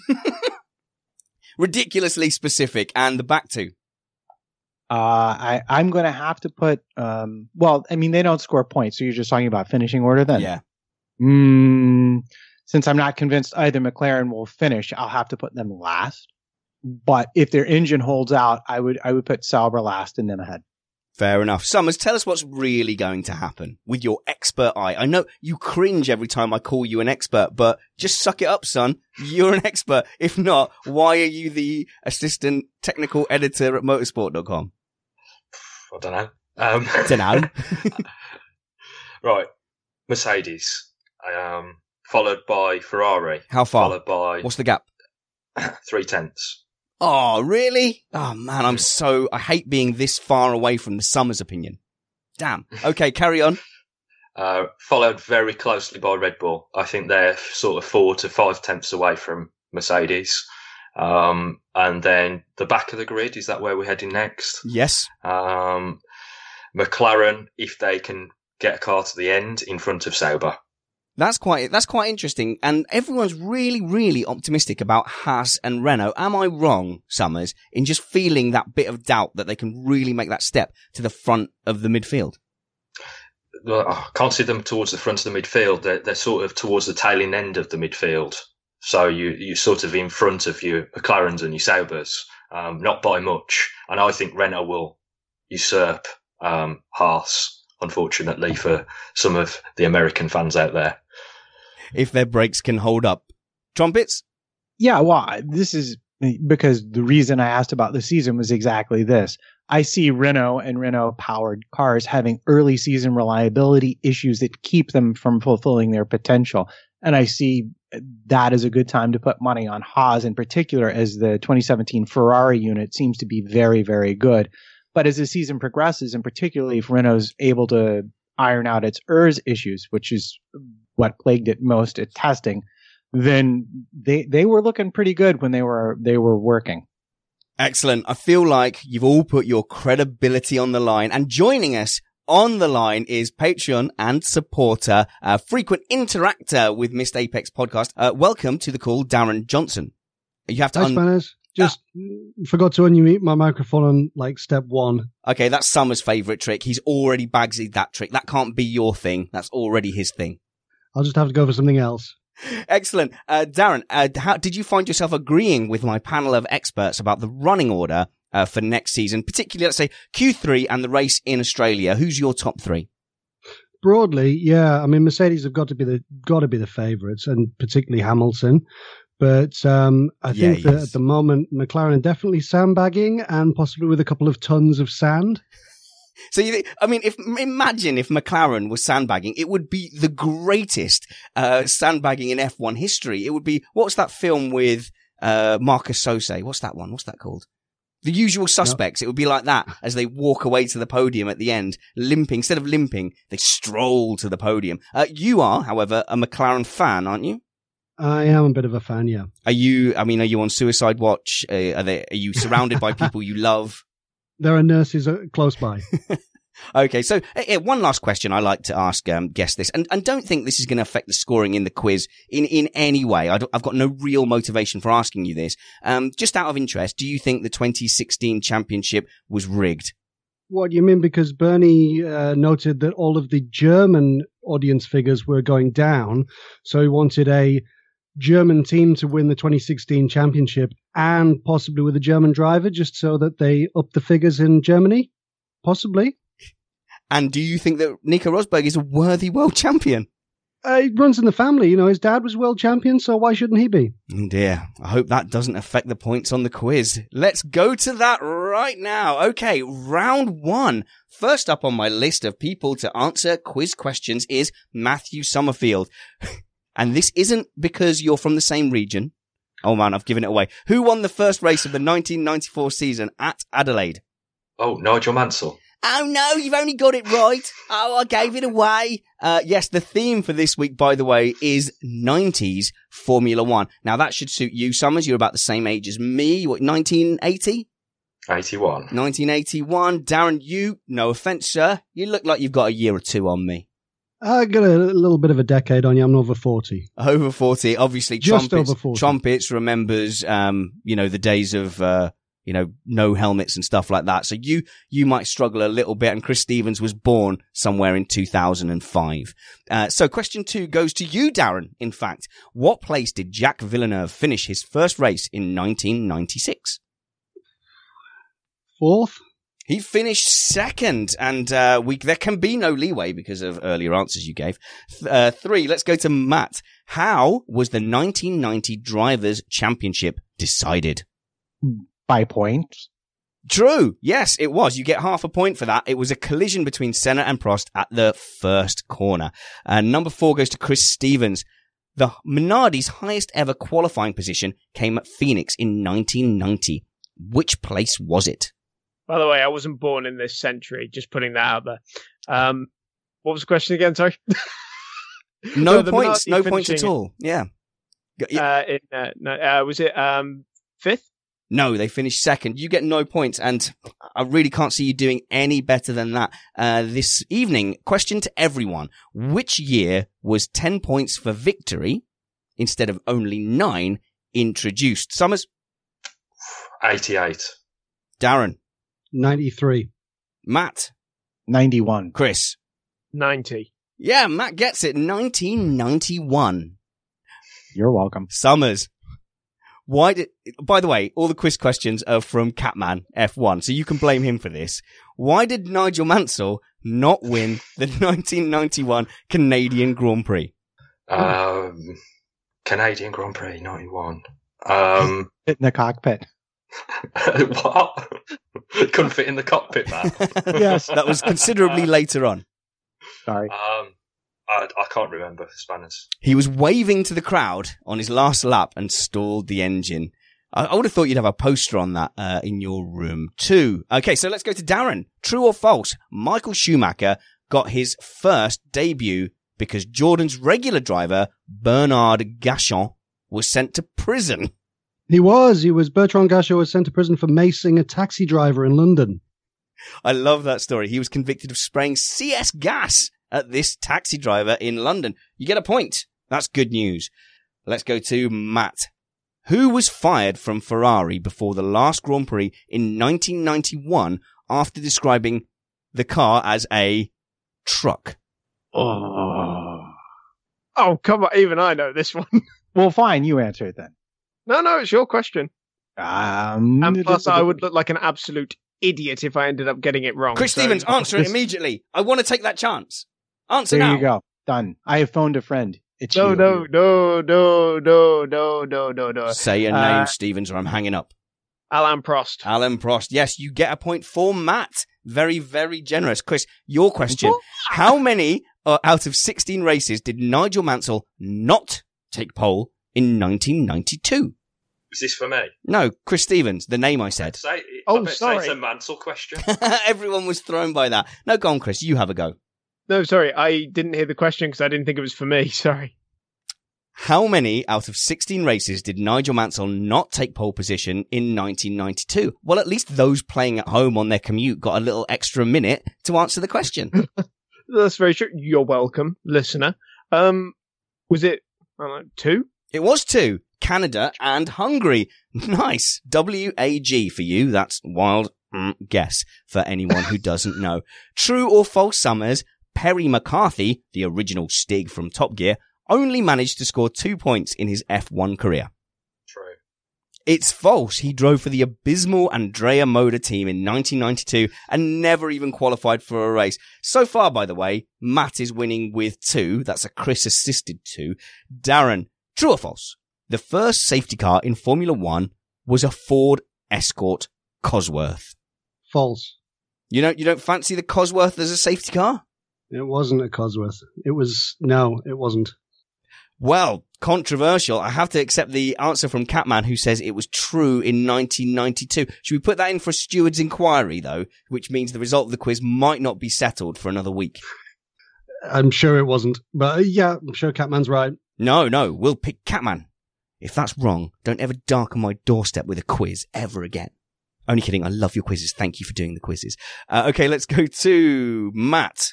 Ridiculously specific. And the back two. Uh, I, I'm going to have to put, um, well, I mean, they don't score points, so you're just talking about finishing order then? Yeah. Mm, since I'm not convinced either McLaren will finish, I'll have to put them last. But if their engine holds out, I would I would put Sauber last and then ahead. Fair enough. Summers, tell us what's really going to happen with your expert eye. I know you cringe every time I call you an expert, but just suck it up, son. You're an expert. If not, why are you the assistant technical editor at motorsport dot com? I don't know. Um, Don't know. Right. Mercedes, um, followed by Ferrari. How far? Followed by What's the gap? three tenths. Oh, really? Oh, man, I'm so... I hate being this far away from the Summers opinion. Damn. Okay, carry on. Uh, followed very closely by Red Bull. I think they're sort of four to five tenths away from Mercedes. Um, and then the back of the grid, is that where we're heading next? Yes. Um, McLaren, if they can get a car to the end, in front of Sauber. That's quite, that's quite interesting. And everyone's really, really optimistic about Haas and Renault. Am I wrong, Summers, in just feeling that bit of doubt that they can really make that step to the front of the midfield? Well, I can't see them towards the front of the midfield. They're, they're sort of towards the tailing end of the midfield. So you, you're sort of in front of your McLarens and your Saubers, um, not by much. And I think Renault will usurp um, Haas, unfortunately, for some of the American fans out there. If their brakes can hold up. Trumpets? Yeah, well, this is because the reason I asked about the season was exactly this. I see Renault and Renault powered cars having early season reliability issues that keep them from fulfilling their potential. And I see that as a good time to put money on Haas in particular, as the twenty seventeen Ferrari unit seems to be very, very good. But as the season progresses, and particularly if Renault's able to iron out its E R S issues, which is what plagued it most at testing, then they they were looking pretty good when they were they were working. Excellent. I feel like you've all put your credibility on the line, and joining us on the line is Patreon and supporter, uh, frequent interactor with Missed Apex podcast. Uh, welcome to the call, Darren Johnson. You have to Hi, un- Spanners. Just ah. forgot to unmute my microphone on like step one. Okay, that's Summer's favourite trick. He's already bagsied that trick. That can't be your thing. That's already his thing. I'll just have to go for something else. Excellent. Uh, Darren, uh, how did you find yourself agreeing with my panel of experts about the running order uh, for next season, particularly, let's say, Q three and the race in Australia? Who's your top three? Broadly, yeah. I mean, Mercedes have got to be the got to be the favourites, and particularly Hamilton. But um, I Yeah, think that yes. at the moment, McLaren are definitely sandbagging, and possibly with a couple of tons of sand. So you think, I mean, if, imagine if McLaren was sandbagging, it would be the greatest, uh, sandbagging in F one history. It would be, what's that film with, uh, Marcus Sose? What's that one? What's that called? The Usual Suspects. No. It would be like that as they walk away to the podium at the end, limping. Instead of limping, they stroll to the podium. Uh, you are, however, a McLaren fan, aren't you? I am a bit of a fan, yeah. Are you, I mean, are you on suicide watch? Uh, are they, are you surrounded by people you love? There are nurses close by. Okay, so uh, one last question I like to ask um, guests this, and, and don't think this is going to affect the scoring in the quiz in, in any way. I I've got no real motivation for asking you this. Um, just out of interest, do you think the twenty sixteen championship was rigged? What do you mean? Because Bernie uh, noted that all of the German audience figures were going down, so he wanted a German team to win the twenty sixteen championship and possibly with a German driver just so that they up the figures in Germany? Possibly. And do you think that Nico Rosberg is a worthy world champion? Uh, he runs in the family. You know, his dad was world champion, so why shouldn't he be? Oh dear. I hope that doesn't affect the points on the quiz. Let's go to that right now. Okay, round one. First up on my list of people to answer quiz questions is Matthew Summerfield. And this isn't because you're from the same region. Oh man, I've given it away. Who won the first race of the nineteen ninety-four season at Adelaide? Oh, Nigel Mansell. Oh no, you've only got it right. Oh, I gave it away. Uh, yes, the theme for this week, by the way, is nineties Formula One. Now that should suit you, Summers. You're about the same age as me. What, nineteen eighty? eighty-one. nineteen eighty-one. Darren, you, no offense, sir, you look like you've got a year or two on me. I got a little bit of a decade on you. I'm over forty. Over forty. Obviously, Just Trumpets, over forty. Trumpets remembers, um, you know, the days of, uh, you know, no helmets and stuff like that. So you, you might struggle a little bit. And Chris Stevens was born somewhere in two thousand five. Uh, so question two goes to you, Darren. In fact, what place did Jacques Villeneuve finish his first race in nineteen ninety-six? Fourth. He finished second, and uh, we there can be no leeway because of earlier answers you gave. Th- uh, three, let's go to Matt. How was the nineteen ninety Drivers' Championship decided? By points. True. Yes, it was. You get half a point for that. It was a collision between Senna and Prost at the first corner. And number four goes to Chris Stevens. The Minardi's highest ever qualifying position came at Phoenix in nineteen ninety. Which place was it? By the way, I wasn't born in this century. Just putting that out there. Um, what was the question again? Sorry. No so points. Minardi No points at finishing, all. Yeah. Uh, in, uh, no, uh, was it um, fifth? No, they finished second. You get no points, and I really can't see you doing any better than that. Uh, this evening, question to everyone. Which year was ten points for victory instead of only nine introduced? Summers? eighty-eight. Darren? ninety-three. Matt? ninety-one. Chris? ninety. Yeah, Matt gets it. nineteen ninety-one. You're welcome. Summers? Why did, by the way, all the quiz questions are from Catman F one, so you can blame him for this. Why did Nigel Mansell not win the nineteen ninety-one Canadian Grand Prix? Um, Canadian Grand Prix, ninety-one. Um, Fit in the cockpit. What? Couldn't fit in the cockpit, man. Yes, that was considerably later on. Sorry. Um, I, I can't remember Spanish. He was waving to the crowd on his last lap and stalled the engine. I, I would have thought you'd have a poster on that uh, in your room too. Okay, so let's go to Darren. True or false? Michael Schumacher got his first debut because Jordan's regular driver, Bernard Gachon, was sent to prison. He was. He was. Bertrand Gachot was sent to prison for macing a taxi driver in London. I love that story. He was convicted of spraying C S gas at this taxi driver in London. You get a point. That's good news. Let's go to Matt. Who was fired from Ferrari before the last Grand Prix in nineteen ninety-one after describing the car as a truck? Oh, oh come on. Even I know this one. Well, fine. You answer it then. No, no, it's your question. Um, and plus, I would look like an absolute idiot if I ended up getting it wrong. Chris so. Stevens, answer it immediately. I want to take that chance. Answer there now. There you go. Done. I have phoned a friend. It's no, you. no, no, no, no, no, no, no, no. Say your uh, name, Stevens, or I'm hanging up. Alain Prost. Alain Prost. Yes, you get a point for Matt. Very, very generous. Chris, your question. How many uh, out of sixteen races did Nigel Mansell not take pole in nineteen ninety-two? Is this for me? No, Chris Stevens, the name I said. Say, Oh, I bet sorry. It's a Mansell question. Everyone was thrown by that. No, go on, Chris. You have a go. No, sorry, I didn't hear the question because I didn't think it was for me. Sorry. How many out of sixteen races did Nigel Mansell not take pole position in nineteen ninety-two? Well, at least those playing at home on their commute got a little extra minute to answer the question. That's very true. You're welcome, listener. Um, was it uh, two? It was two. Canada and Hungary. Nice. W A G for you. That's wild mm, guess for anyone who doesn't know. True or false, Summers? Perry McCarthy, the original Stig from Top Gear, only managed to score two points in his F one career. True. It's false. He drove for the abysmal Andrea Moda team in nineteen ninety-two and never even qualified for a race. So far, by the way, Matt is winning with two. That's a Chris assisted two. Darren, true or false? The first safety car in Formula One was a Ford Escort Cosworth. False. You don't, you don't fancy the Cosworth as a safety car? It wasn't a Cosworth. It was, no, it wasn't. Well, controversial. I have to accept the answer from Catman, who says it was true in nineteen ninety-two. Should we put that in for a steward's inquiry, though? Which means the result of the quiz might not be settled for another week. I'm sure it wasn't. But uh, yeah, I'm sure Catman's right. No, no, we'll pick Catman. If that's wrong, don't ever darken my doorstep with a quiz ever again. Only kidding. I love your quizzes. Thank you for doing the quizzes. Uh, okay, let's go to Matt.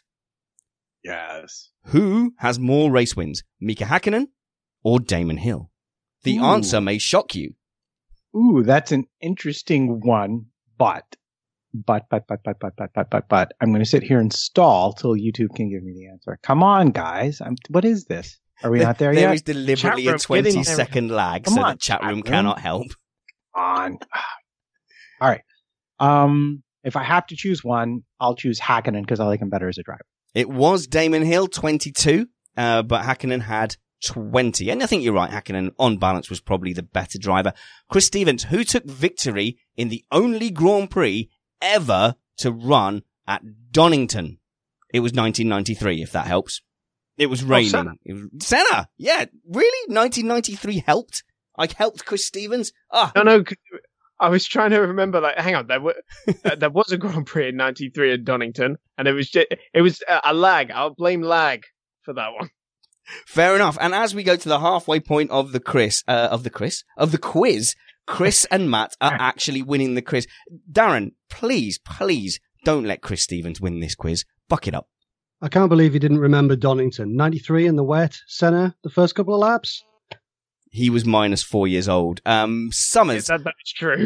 Yes. Who has more race wins, Mika Hakkinen or Damon Hill? The Ooh. answer may shock you. Ooh, that's an interesting one, but, but, but, but, but, but, but, but, but, but, I'm going to sit here and stall till YouTube can give me the answer. Come on, guys. I'm, what is this? Are we not there, there yet? There is deliberately a twenty second lag Come so on, the chat room chat cannot room. help. On. All right. Um, if I have to choose one, I'll choose Hakkinen because I like him better as a driver. It was Damon Hill, twenty-two, uh, but Hakkinen had twenty. And I think you're right, Hakkinen, on balance, was probably the better driver. Chris Stevens, who took victory in the only Grand Prix ever to run at Donington? It was nineteen ninety-three, if that helps. It was raining. Oh, Senna. It was, Senna! Yeah, really? nineteen ninety-three helped? I helped Chris Stevens? Ah. No, no. I was trying to remember, like, hang on, there, were, uh, there was a Grand Prix in ninety-three at Donington, and it was just, it was a, a lag. I'll blame lag for that one. Fair enough. And as we go to the halfway point of the Chris, uh, of the Chris, of the quiz, Chris and Matt are actually winning the quiz. Darren, please, please don't let Chris Stevens win this quiz. Buck it up. I can't believe he didn't remember Donington. ninety-three in the wet, Senna, the first couple of laps. He was minus four years old. Um, Summers. Yeah, that, that's true.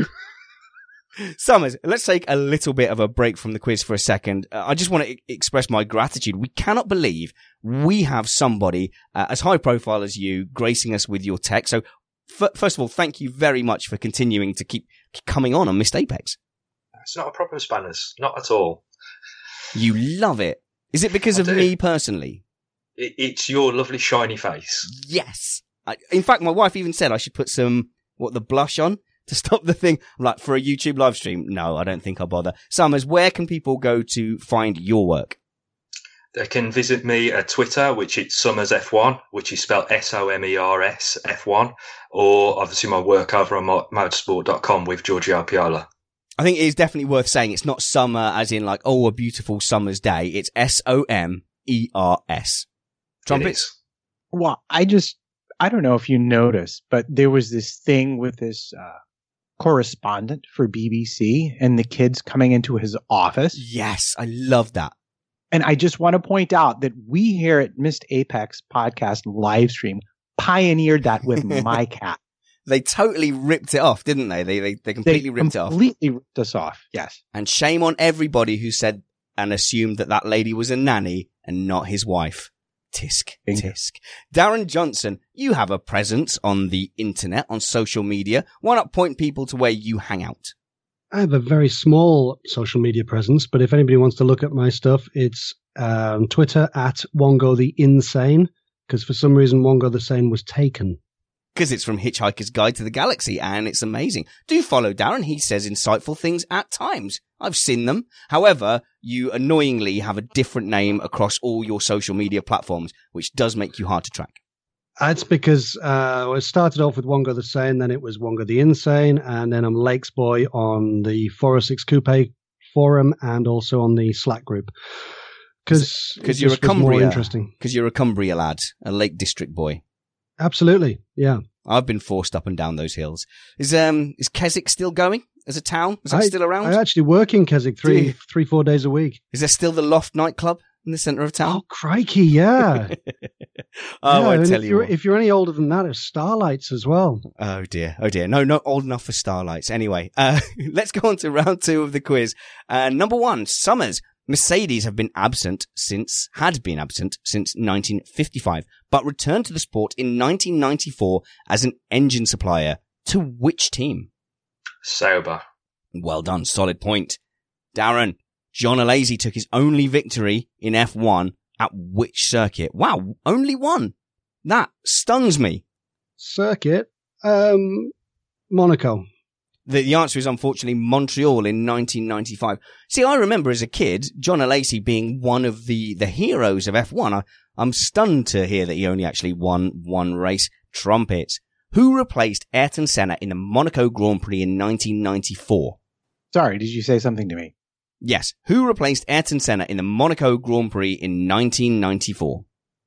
Summers, let's take a little bit of a break from the quiz for a second. Uh, I just want to I- express my gratitude. We cannot believe we have somebody uh, as high profile as you gracing us with your tech. So, f- first of all, thank you very much for continuing to keep coming on on Missed Apex. It's not a problem, Spanners. Not at all. You love it. Is it because I of do. me personally? It, it's your lovely shiny face. Yes. I, in fact, my wife even said I should put some, what, the blush on to stop the thing. I'm like, for a YouTube live stream? No, I don't think I'll bother. Summers, where can people go to find your work? They can visit me at Twitter, which is Summers F one, which is spelled S O M E R S F one, or obviously my work over on motorsport dot com with Giorgio Piola. I think it is definitely worth saying it's not summer as in like, oh, a beautiful summer's day. It's S O M E R S. Trumpets? Well, I just, I don't know if you noticed, but there was this thing with this uh, correspondent for B B C and the kids coming into his office. Yes, I love that. And I just want to point out that we here at Missed Apex podcast live stream pioneered that with my cat. They totally ripped it off, didn't they? They they, they completely they ripped it off. Completely ripped us off, yes. And shame on everybody who said and assumed that that lady was a nanny and not his wife. Tisk, Bingo. tisk. Darren Johnson, you have a presence on the internet, on social media. Why not point people to where you hang out? I have a very small social media presence, but if anybody wants to look at my stuff, it's um, Twitter at Wongo the Insane, because for some reason Wongo the Sane was taken. Because it's from Hitchhiker's Guide to the Galaxy, and it's amazing. Do follow Darren. He says insightful things at times. I've seen them. However, you annoyingly have a different name across all your social media platforms, which does make you hard to track. That's because uh, it started off with Wongo the Sane, then it was Wongo the Insane, and then I'm Lakes Boy on the four oh six Coupe forum and also on the Slack group. Because you're a Cumbria. Interesting. Because you're a Cumbria lad, a Lake District boy. Absolutely, yeah. I've been forced up and down those hills. Is um is Keswick still going as a town? Is that I, still around? I actually work in Keswick three, three, four days a week. Is there still the Loft nightclub in the centre of town? Oh, crikey, yeah. oh, yeah, I tell if you you're, what. if you're any older than that, it's Starlights as well. Oh dear, oh dear. No, not old enough for Starlights. Anyway, uh, let's go on to round two of the quiz. Uh, number one, Summers. Mercedes have been absent since, had been absent since nineteen fifty-five, but returned to the sport in nineteen ninety-four as an engine supplier. To which team? Sauber. Well done. Solid point. Darren, John Alesi took his only victory in F one at which circuit? Wow, only one. That stuns me. Circuit? Um, Monaco. The, the answer is unfortunately Montreal in nineteen ninety-five. See, I remember as a kid, John Alesi being one of the, the heroes of F one. I, I'm stunned to hear that he only actually won one race. Trumpets. Who replaced Ayrton Senna in the Monaco Grand Prix in nineteen ninety-four? Sorry, did you say something to me? Yes. Who replaced Ayrton Senna in the Monaco Grand Prix in nineteen ninety-four?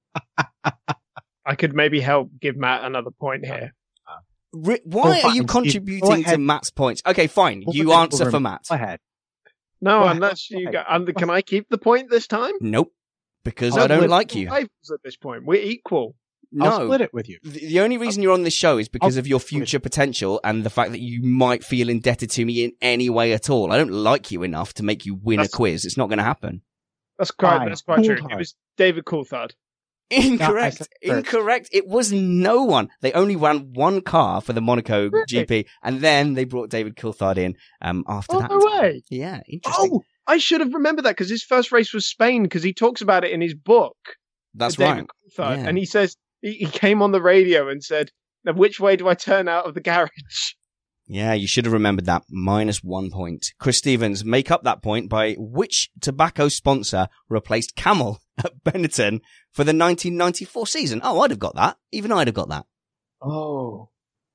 I could maybe help give Matt another point here. Why oh, are you contributing to Matt's points? Okay, fine. You answer for Matt. Go ahead. No, go unless ahead. you go. Um, can I keep the point this time? Nope. Because I'll I don't split like you. Rivals at this point, we're equal. No. I'll split it with you. The, the only reason you're on this show is because I'll of your future potential and the fact that you might feel indebted to me in any way at all. I don't like you enough to make you win That's, a quiz. It's not going to happen. That's quite. Fine. That's quite true. Coulthard. It was David Coulthard. Incorrect. No, Incorrect. It was no one. They only ran one car for the Monaco Really? G P, and then they brought David Coulthard in um, after Oh, that. no way. Yeah, interesting. Oh, I should have remembered that because his first race was Spain because he talks about it in his book. That's David right. Coulthard, Yeah. and he says he, he came on the radio and said, "Now, which way do I turn out of the garage?" Yeah, you should have remembered that. Minus one point. Chris Stevens, make up that point by which tobacco sponsor replaced Camel at Benetton for the nineteen ninety-four season? Oh, I'd have got that. Even I'd have got that. Oh.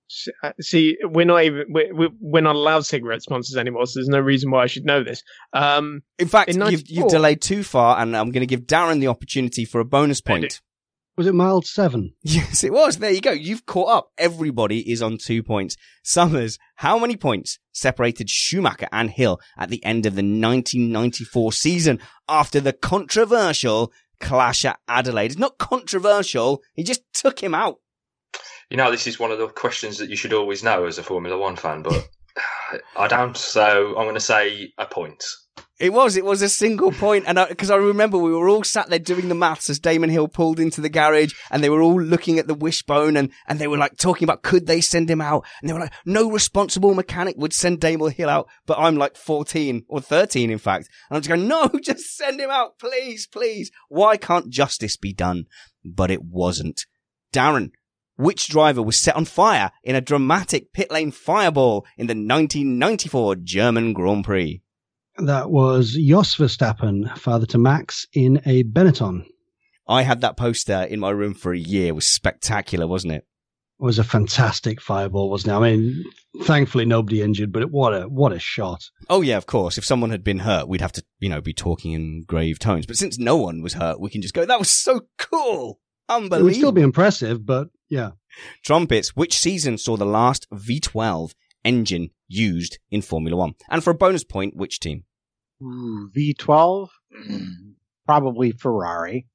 See, we're not even we're, we're not allowed cigarette sponsors anymore, so there's no reason why I should know this. Um, In fact, in you've, you've delayed too far, and I'm going to give Darren the opportunity for a bonus point. Was it mild seven? Yes, it was. There you go. You've caught up. Everybody is on two points. Summers, how many points separated Schumacher and Hill at the end of the nineteen ninety-four season after the controversial clash at Adelaide? It's not controversial. He just took him out. You know, this is one of the questions that you should always know as a Formula One fan, but I don't. So I'm going to say a point. It was. It was a single point. And because I, I remember we were all sat there doing the maths as Damon Hill pulled into the garage and they were all looking at the wishbone and, and they were like talking about could they send him out? And they were like, no responsible mechanic would send Damon Hill out. But I'm like fourteen or thirteen, in fact. And I'm just going, no, just send him out. Please, please. Why can't justice be done? But it wasn't. Darren, which driver was set on fire in a dramatic pit lane fireball in the nineteen ninety-four German Grand Prix? That was Jos Verstappen, father to Max, in a Benetton. I had that poster in my room for a year. It was spectacular, wasn't it? It was a fantastic fireball, wasn't it? I mean, thankfully nobody injured, but what a what a shot. Oh yeah, of course. If someone had been hurt, we'd have to, you know, be talking in grave tones. But since no one was hurt, we can just go, that was so cool. Unbelievable. It would still be impressive, but yeah. Trumpets, which season saw the last V twelve engine used in Formula One? And for a bonus point, which team? V twelve, probably Ferrari.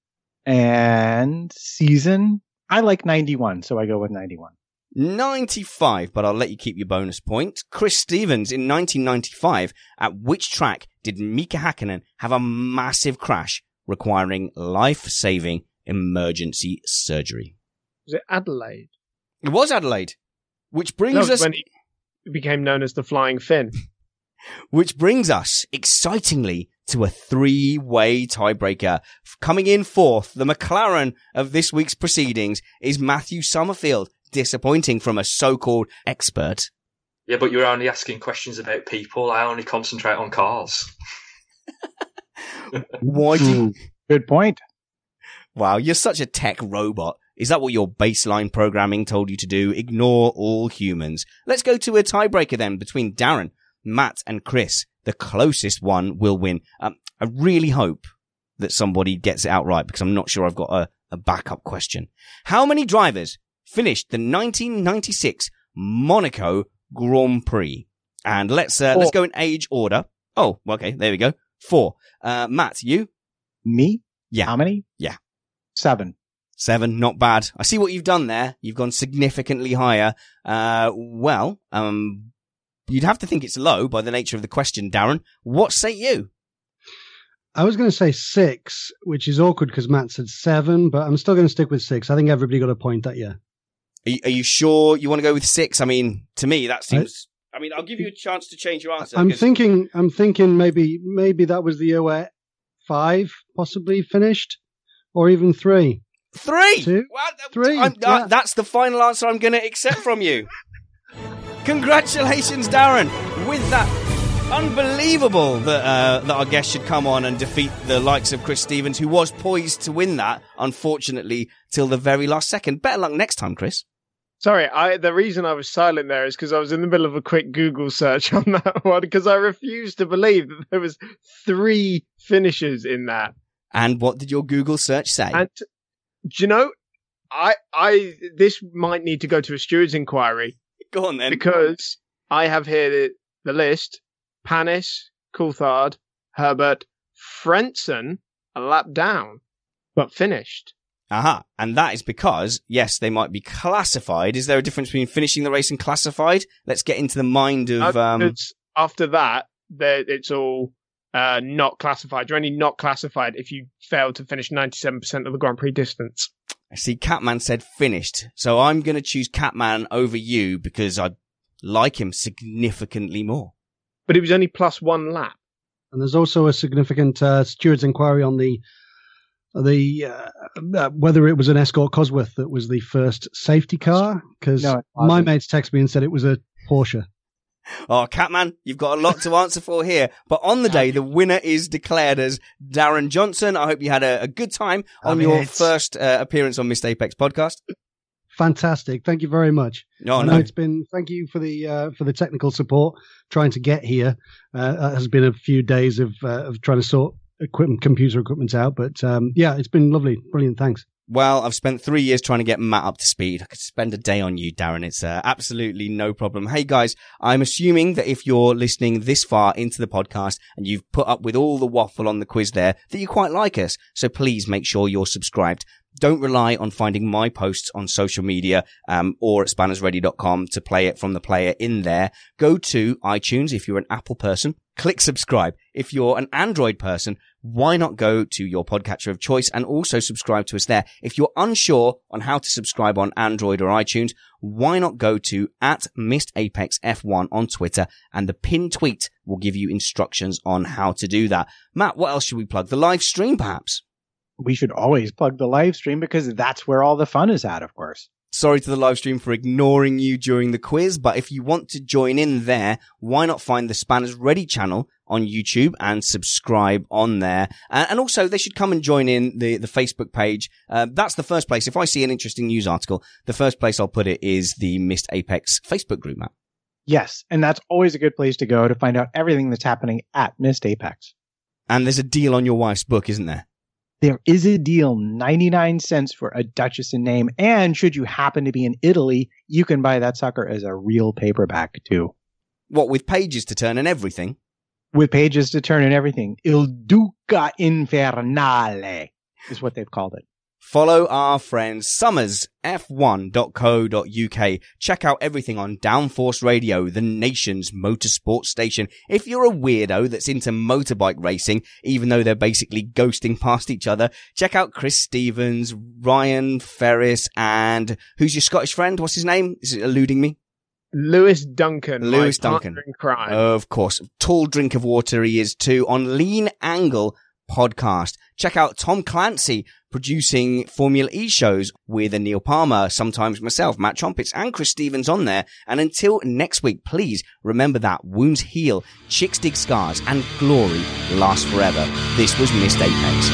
And season, I like ninety-one, so I go with ninety-one. ninety-five, but I'll let you keep your bonus point. Chris Stevens, in nineteen ninety-five, at which track did Mika Hakkinen have a massive crash requiring life-saving emergency surgery? Was it Adelaide? It was Adelaide. Which brings no, us... when he became known as the Flying Finn. Which brings us, excitingly, to a three-way tiebreaker. Coming in fourth, the McLaren of this week's proceedings is Matthew Summerfield. disappointing from a so-called expert. Yeah, but you're only asking questions about people. I only concentrate on cars. Why do you... Good point. Wow, you're such a tech robot. Is that what your baseline programming told you to do? Ignore all humans. Let's go to a tiebreaker then between Darren, Matt, and Chris. The closest one will win. Um, I really hope that somebody gets it out right because I'm not sure I've got a, a backup question. How many drivers finished the nineteen ninety-six Monaco Grand Prix? And let's uh, let's go in age order. Oh, okay, there we go. Four. Uh, Matt, you? Me? Yeah. How many? Yeah. Seven. Seven, not bad. I see what you've done there. You've gone significantly higher. Uh, well, um, you'd have to think it's low by the nature of the question, Darren. What say you? I was going to say six, which is awkward because Matt said seven, but I'm still going to stick with six. I think everybody got a point that year. Are you, are you sure you want to go with six? I mean, to me, that seems... I, I mean, I'll give you a chance to change your answer. I'm cause... thinking, I'm thinking maybe, maybe that was the year where five possibly finished, or even three. Three? Two? Well, three. I'm, yeah. uh, that's the final answer I'm going to accept from you. Congratulations, Darren. With that, unbelievable that uh, that our guest should come on and defeat the likes of Chris Stevens, who was poised to win that, unfortunately, till the very last second. Better luck next time, Chris. Sorry, I, the reason I was silent there is because I was in the middle of a quick Google search on that one because I refused to believe that there was three finishes in that. And what did your Google search say? And do you know, I, I, this might need to go to a steward's inquiry. Go on then. Because I have here the, the list. Panis, Coulthard, Herbert, Frentzen, a lap down, but finished. Aha. And that is because, yes, they might be classified. Is there a difference between finishing the race and classified? Let's get into the mind of... Um... It's, after that, it's all uh, not classified. You're only not classified if you fail to finish ninety-seven percent of the Grand Prix distance. I see Catman said finished. So I'm going to choose Catman over you because I like him significantly more. But it was only plus one lap. And there's also a significant uh, steward's inquiry on the the uh, uh, whether it was an Escort Cosworth that was the first safety car, because no, my mates texted me and said it was a Porsche. Oh, Catman, you've got a lot to answer for here. But on the day, the winner is declared as Darren Johnson. I hope you had a, a good time on I mean, your it's... first uh, appearance on Missed Apex podcast. Fantastic. Thank you very much. No, I no. know it's been, thank you for the, uh, for the technical support trying to get here. Uh, it has been a few days of, uh, of trying to sort equipment, computer equipment out. But, um, yeah, it's been lovely. Brilliant. Thanks. Well, I've spent three years trying to get Matt up to speed. I could spend a day on you, Darren. It's uh, absolutely no problem. Hey, guys, I'm assuming that if you're listening this far into the podcast and you've put up with all the waffle on the quiz there, that you quite like us. So please make sure you're subscribed. Don't rely on finding my posts on social media um, or at spanners ready dot com to play it from the player in there. Go to iTunes if you're an Apple person. Click subscribe. If you're an Android person, why not go to your podcatcher of choice and also subscribe to us there? If you're unsure on how to subscribe on Android or iTunes, why not go to at Missed Apex F one on Twitter, and the pinned tweet will give you instructions on how to do that. Matt, what else should we plug? The live stream, perhaps? We should always plug the live stream because that's where all the fun is at, of course. Sorry to the live stream for ignoring you during the quiz, but if you want to join in there, why not find the Spanners Ready channel on YouTube and subscribe on there? Uh, and also, they should come and join in the, the Facebook page. Uh, that's the first place. If I see an interesting news article, the first place I'll put it is the Missed Apex Facebook group, Matt. Yes, and that's always a good place to go to find out everything that's happening at Missed Apex. And there's a deal on your wife's book, isn't there? There is a deal, ninety-nine cents for a Duchess in name. And should you happen to be in Italy, you can buy that sucker as a real paperback, too. What, with pages to turn and everything? With pages to turn and everything. Il Duca Infernale is what they've called it. Follow our friends summers f one dot co dot uk. Check out everything on Downforce Radio, the nation's motorsport station. If you're a weirdo that's into motorbike racing, even though they're basically ghosting past each other, check out Chris Stevens, Ryan Ferris, and who's your Scottish friend? What's his name? Is it eluding me? Lewis Duncan. Lewis Duncan. In crime. Of course. Tall drink of water he is too. On Lean Angle podcast. Check out Tom Clancy producing Formula E shows with Neil Palmer, sometimes myself, Matt Trumpets, and Chris Stevens on there. And until next week, please remember that wounds heal, chicks dig scars, and glory lasts forever. This was Missed Apex.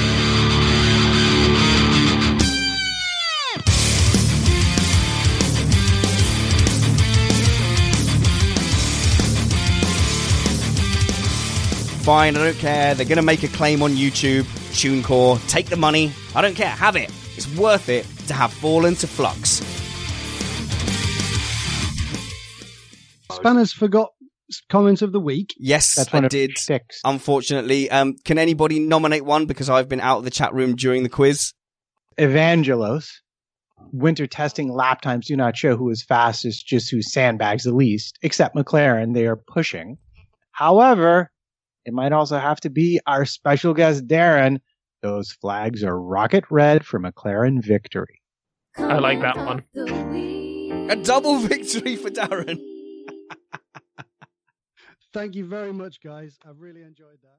Fine, I don't care. They're going to make a claim on YouTube. TuneCore, take the money. I don't care. Have it. It's worth it to have fallen to flux. Spanners forgot comments of the week. Yes, That's I one of did. six. Unfortunately, um, can anybody nominate one because I've been out of the chat room during the quiz? Evangelos. Winter testing lap times do not show who is fastest, just who sandbags the least. Except McLaren, they are pushing. However, it might also have to be our special guest, Darren. Those flags are rocket red for McLaren victory. I like that one. A double victory for Darren. Thank you very much, guys. I've really enjoyed that.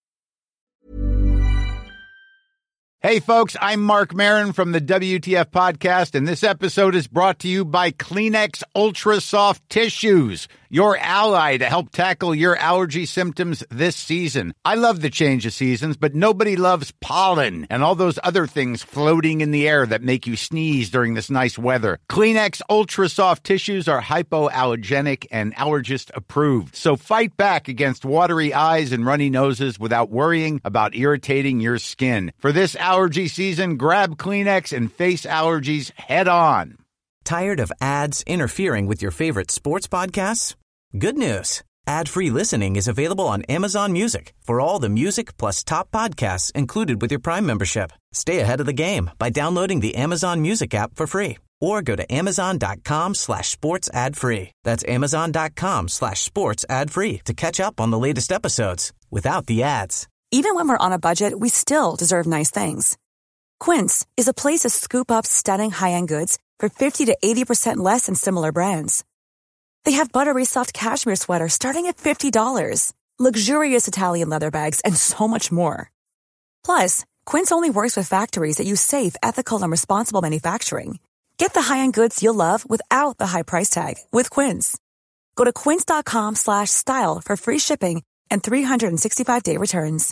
Hey, folks, I'm Mark Maron from the W T F Podcast, and this episode is brought to you by Kleenex Ultra Soft Tissues, your ally to help tackle your allergy symptoms this season. I love the change of seasons, but nobody loves pollen and all those other things floating in the air that make you sneeze during this nice weather. Kleenex Ultra Soft Tissues are hypoallergenic and allergist approved, so fight back against watery eyes and runny noses without worrying about irritating your skin. For this allergy season, grab Kleenex and face allergies head on. Tired of ads interfering with your favorite sports podcasts? Good news. Ad-free listening is available on Amazon Music for all the music plus top podcasts included with your Prime membership. Stay ahead of the game by downloading the Amazon Music app for free or go to amazon.com slash sports ad free. That's amazon.com slash sports ad free to catch up on the latest episodes without the ads. Even when we're on a budget, we still deserve nice things. Quince is a place to scoop up stunning high-end goods for fifty to eighty percent less than similar brands. They have buttery soft cashmere sweaters starting at fifty dollars, luxurious Italian leather bags, and so much more. Plus, Quince only works with factories that use safe, ethical, and responsible manufacturing. Get the high-end goods you'll love without the high price tag with Quince. Go to quince.com slash style for free shipping and three sixty-five day returns.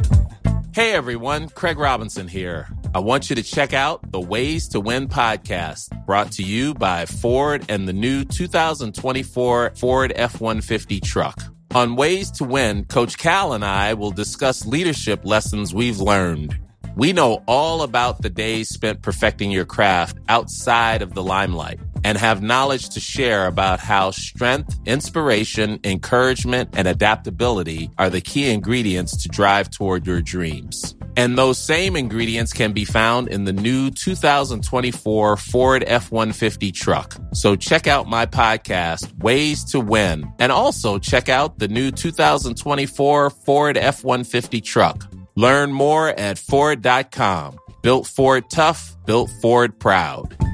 Hey everyone, Craig Robinson here. I want you to check out the Ways to Win podcast, brought to you by Ford and the new two thousand twenty-four Ford F one fifty truck. On Ways to Win, Coach Cal and I will discuss leadership lessons we've learned. We know all about the days spent perfecting your craft outside of the limelight and have knowledge to share about how strength, inspiration, encouragement, and adaptability are the key ingredients to drive toward your dreams. And those same ingredients can be found in the new two thousand twenty-four Ford F one fifty truck. So check out my podcast, Ways to Win, and also check out the new two thousand twenty-four Ford F one fifty truck. Learn more at Ford dot com. Built Ford tough, built Ford proud.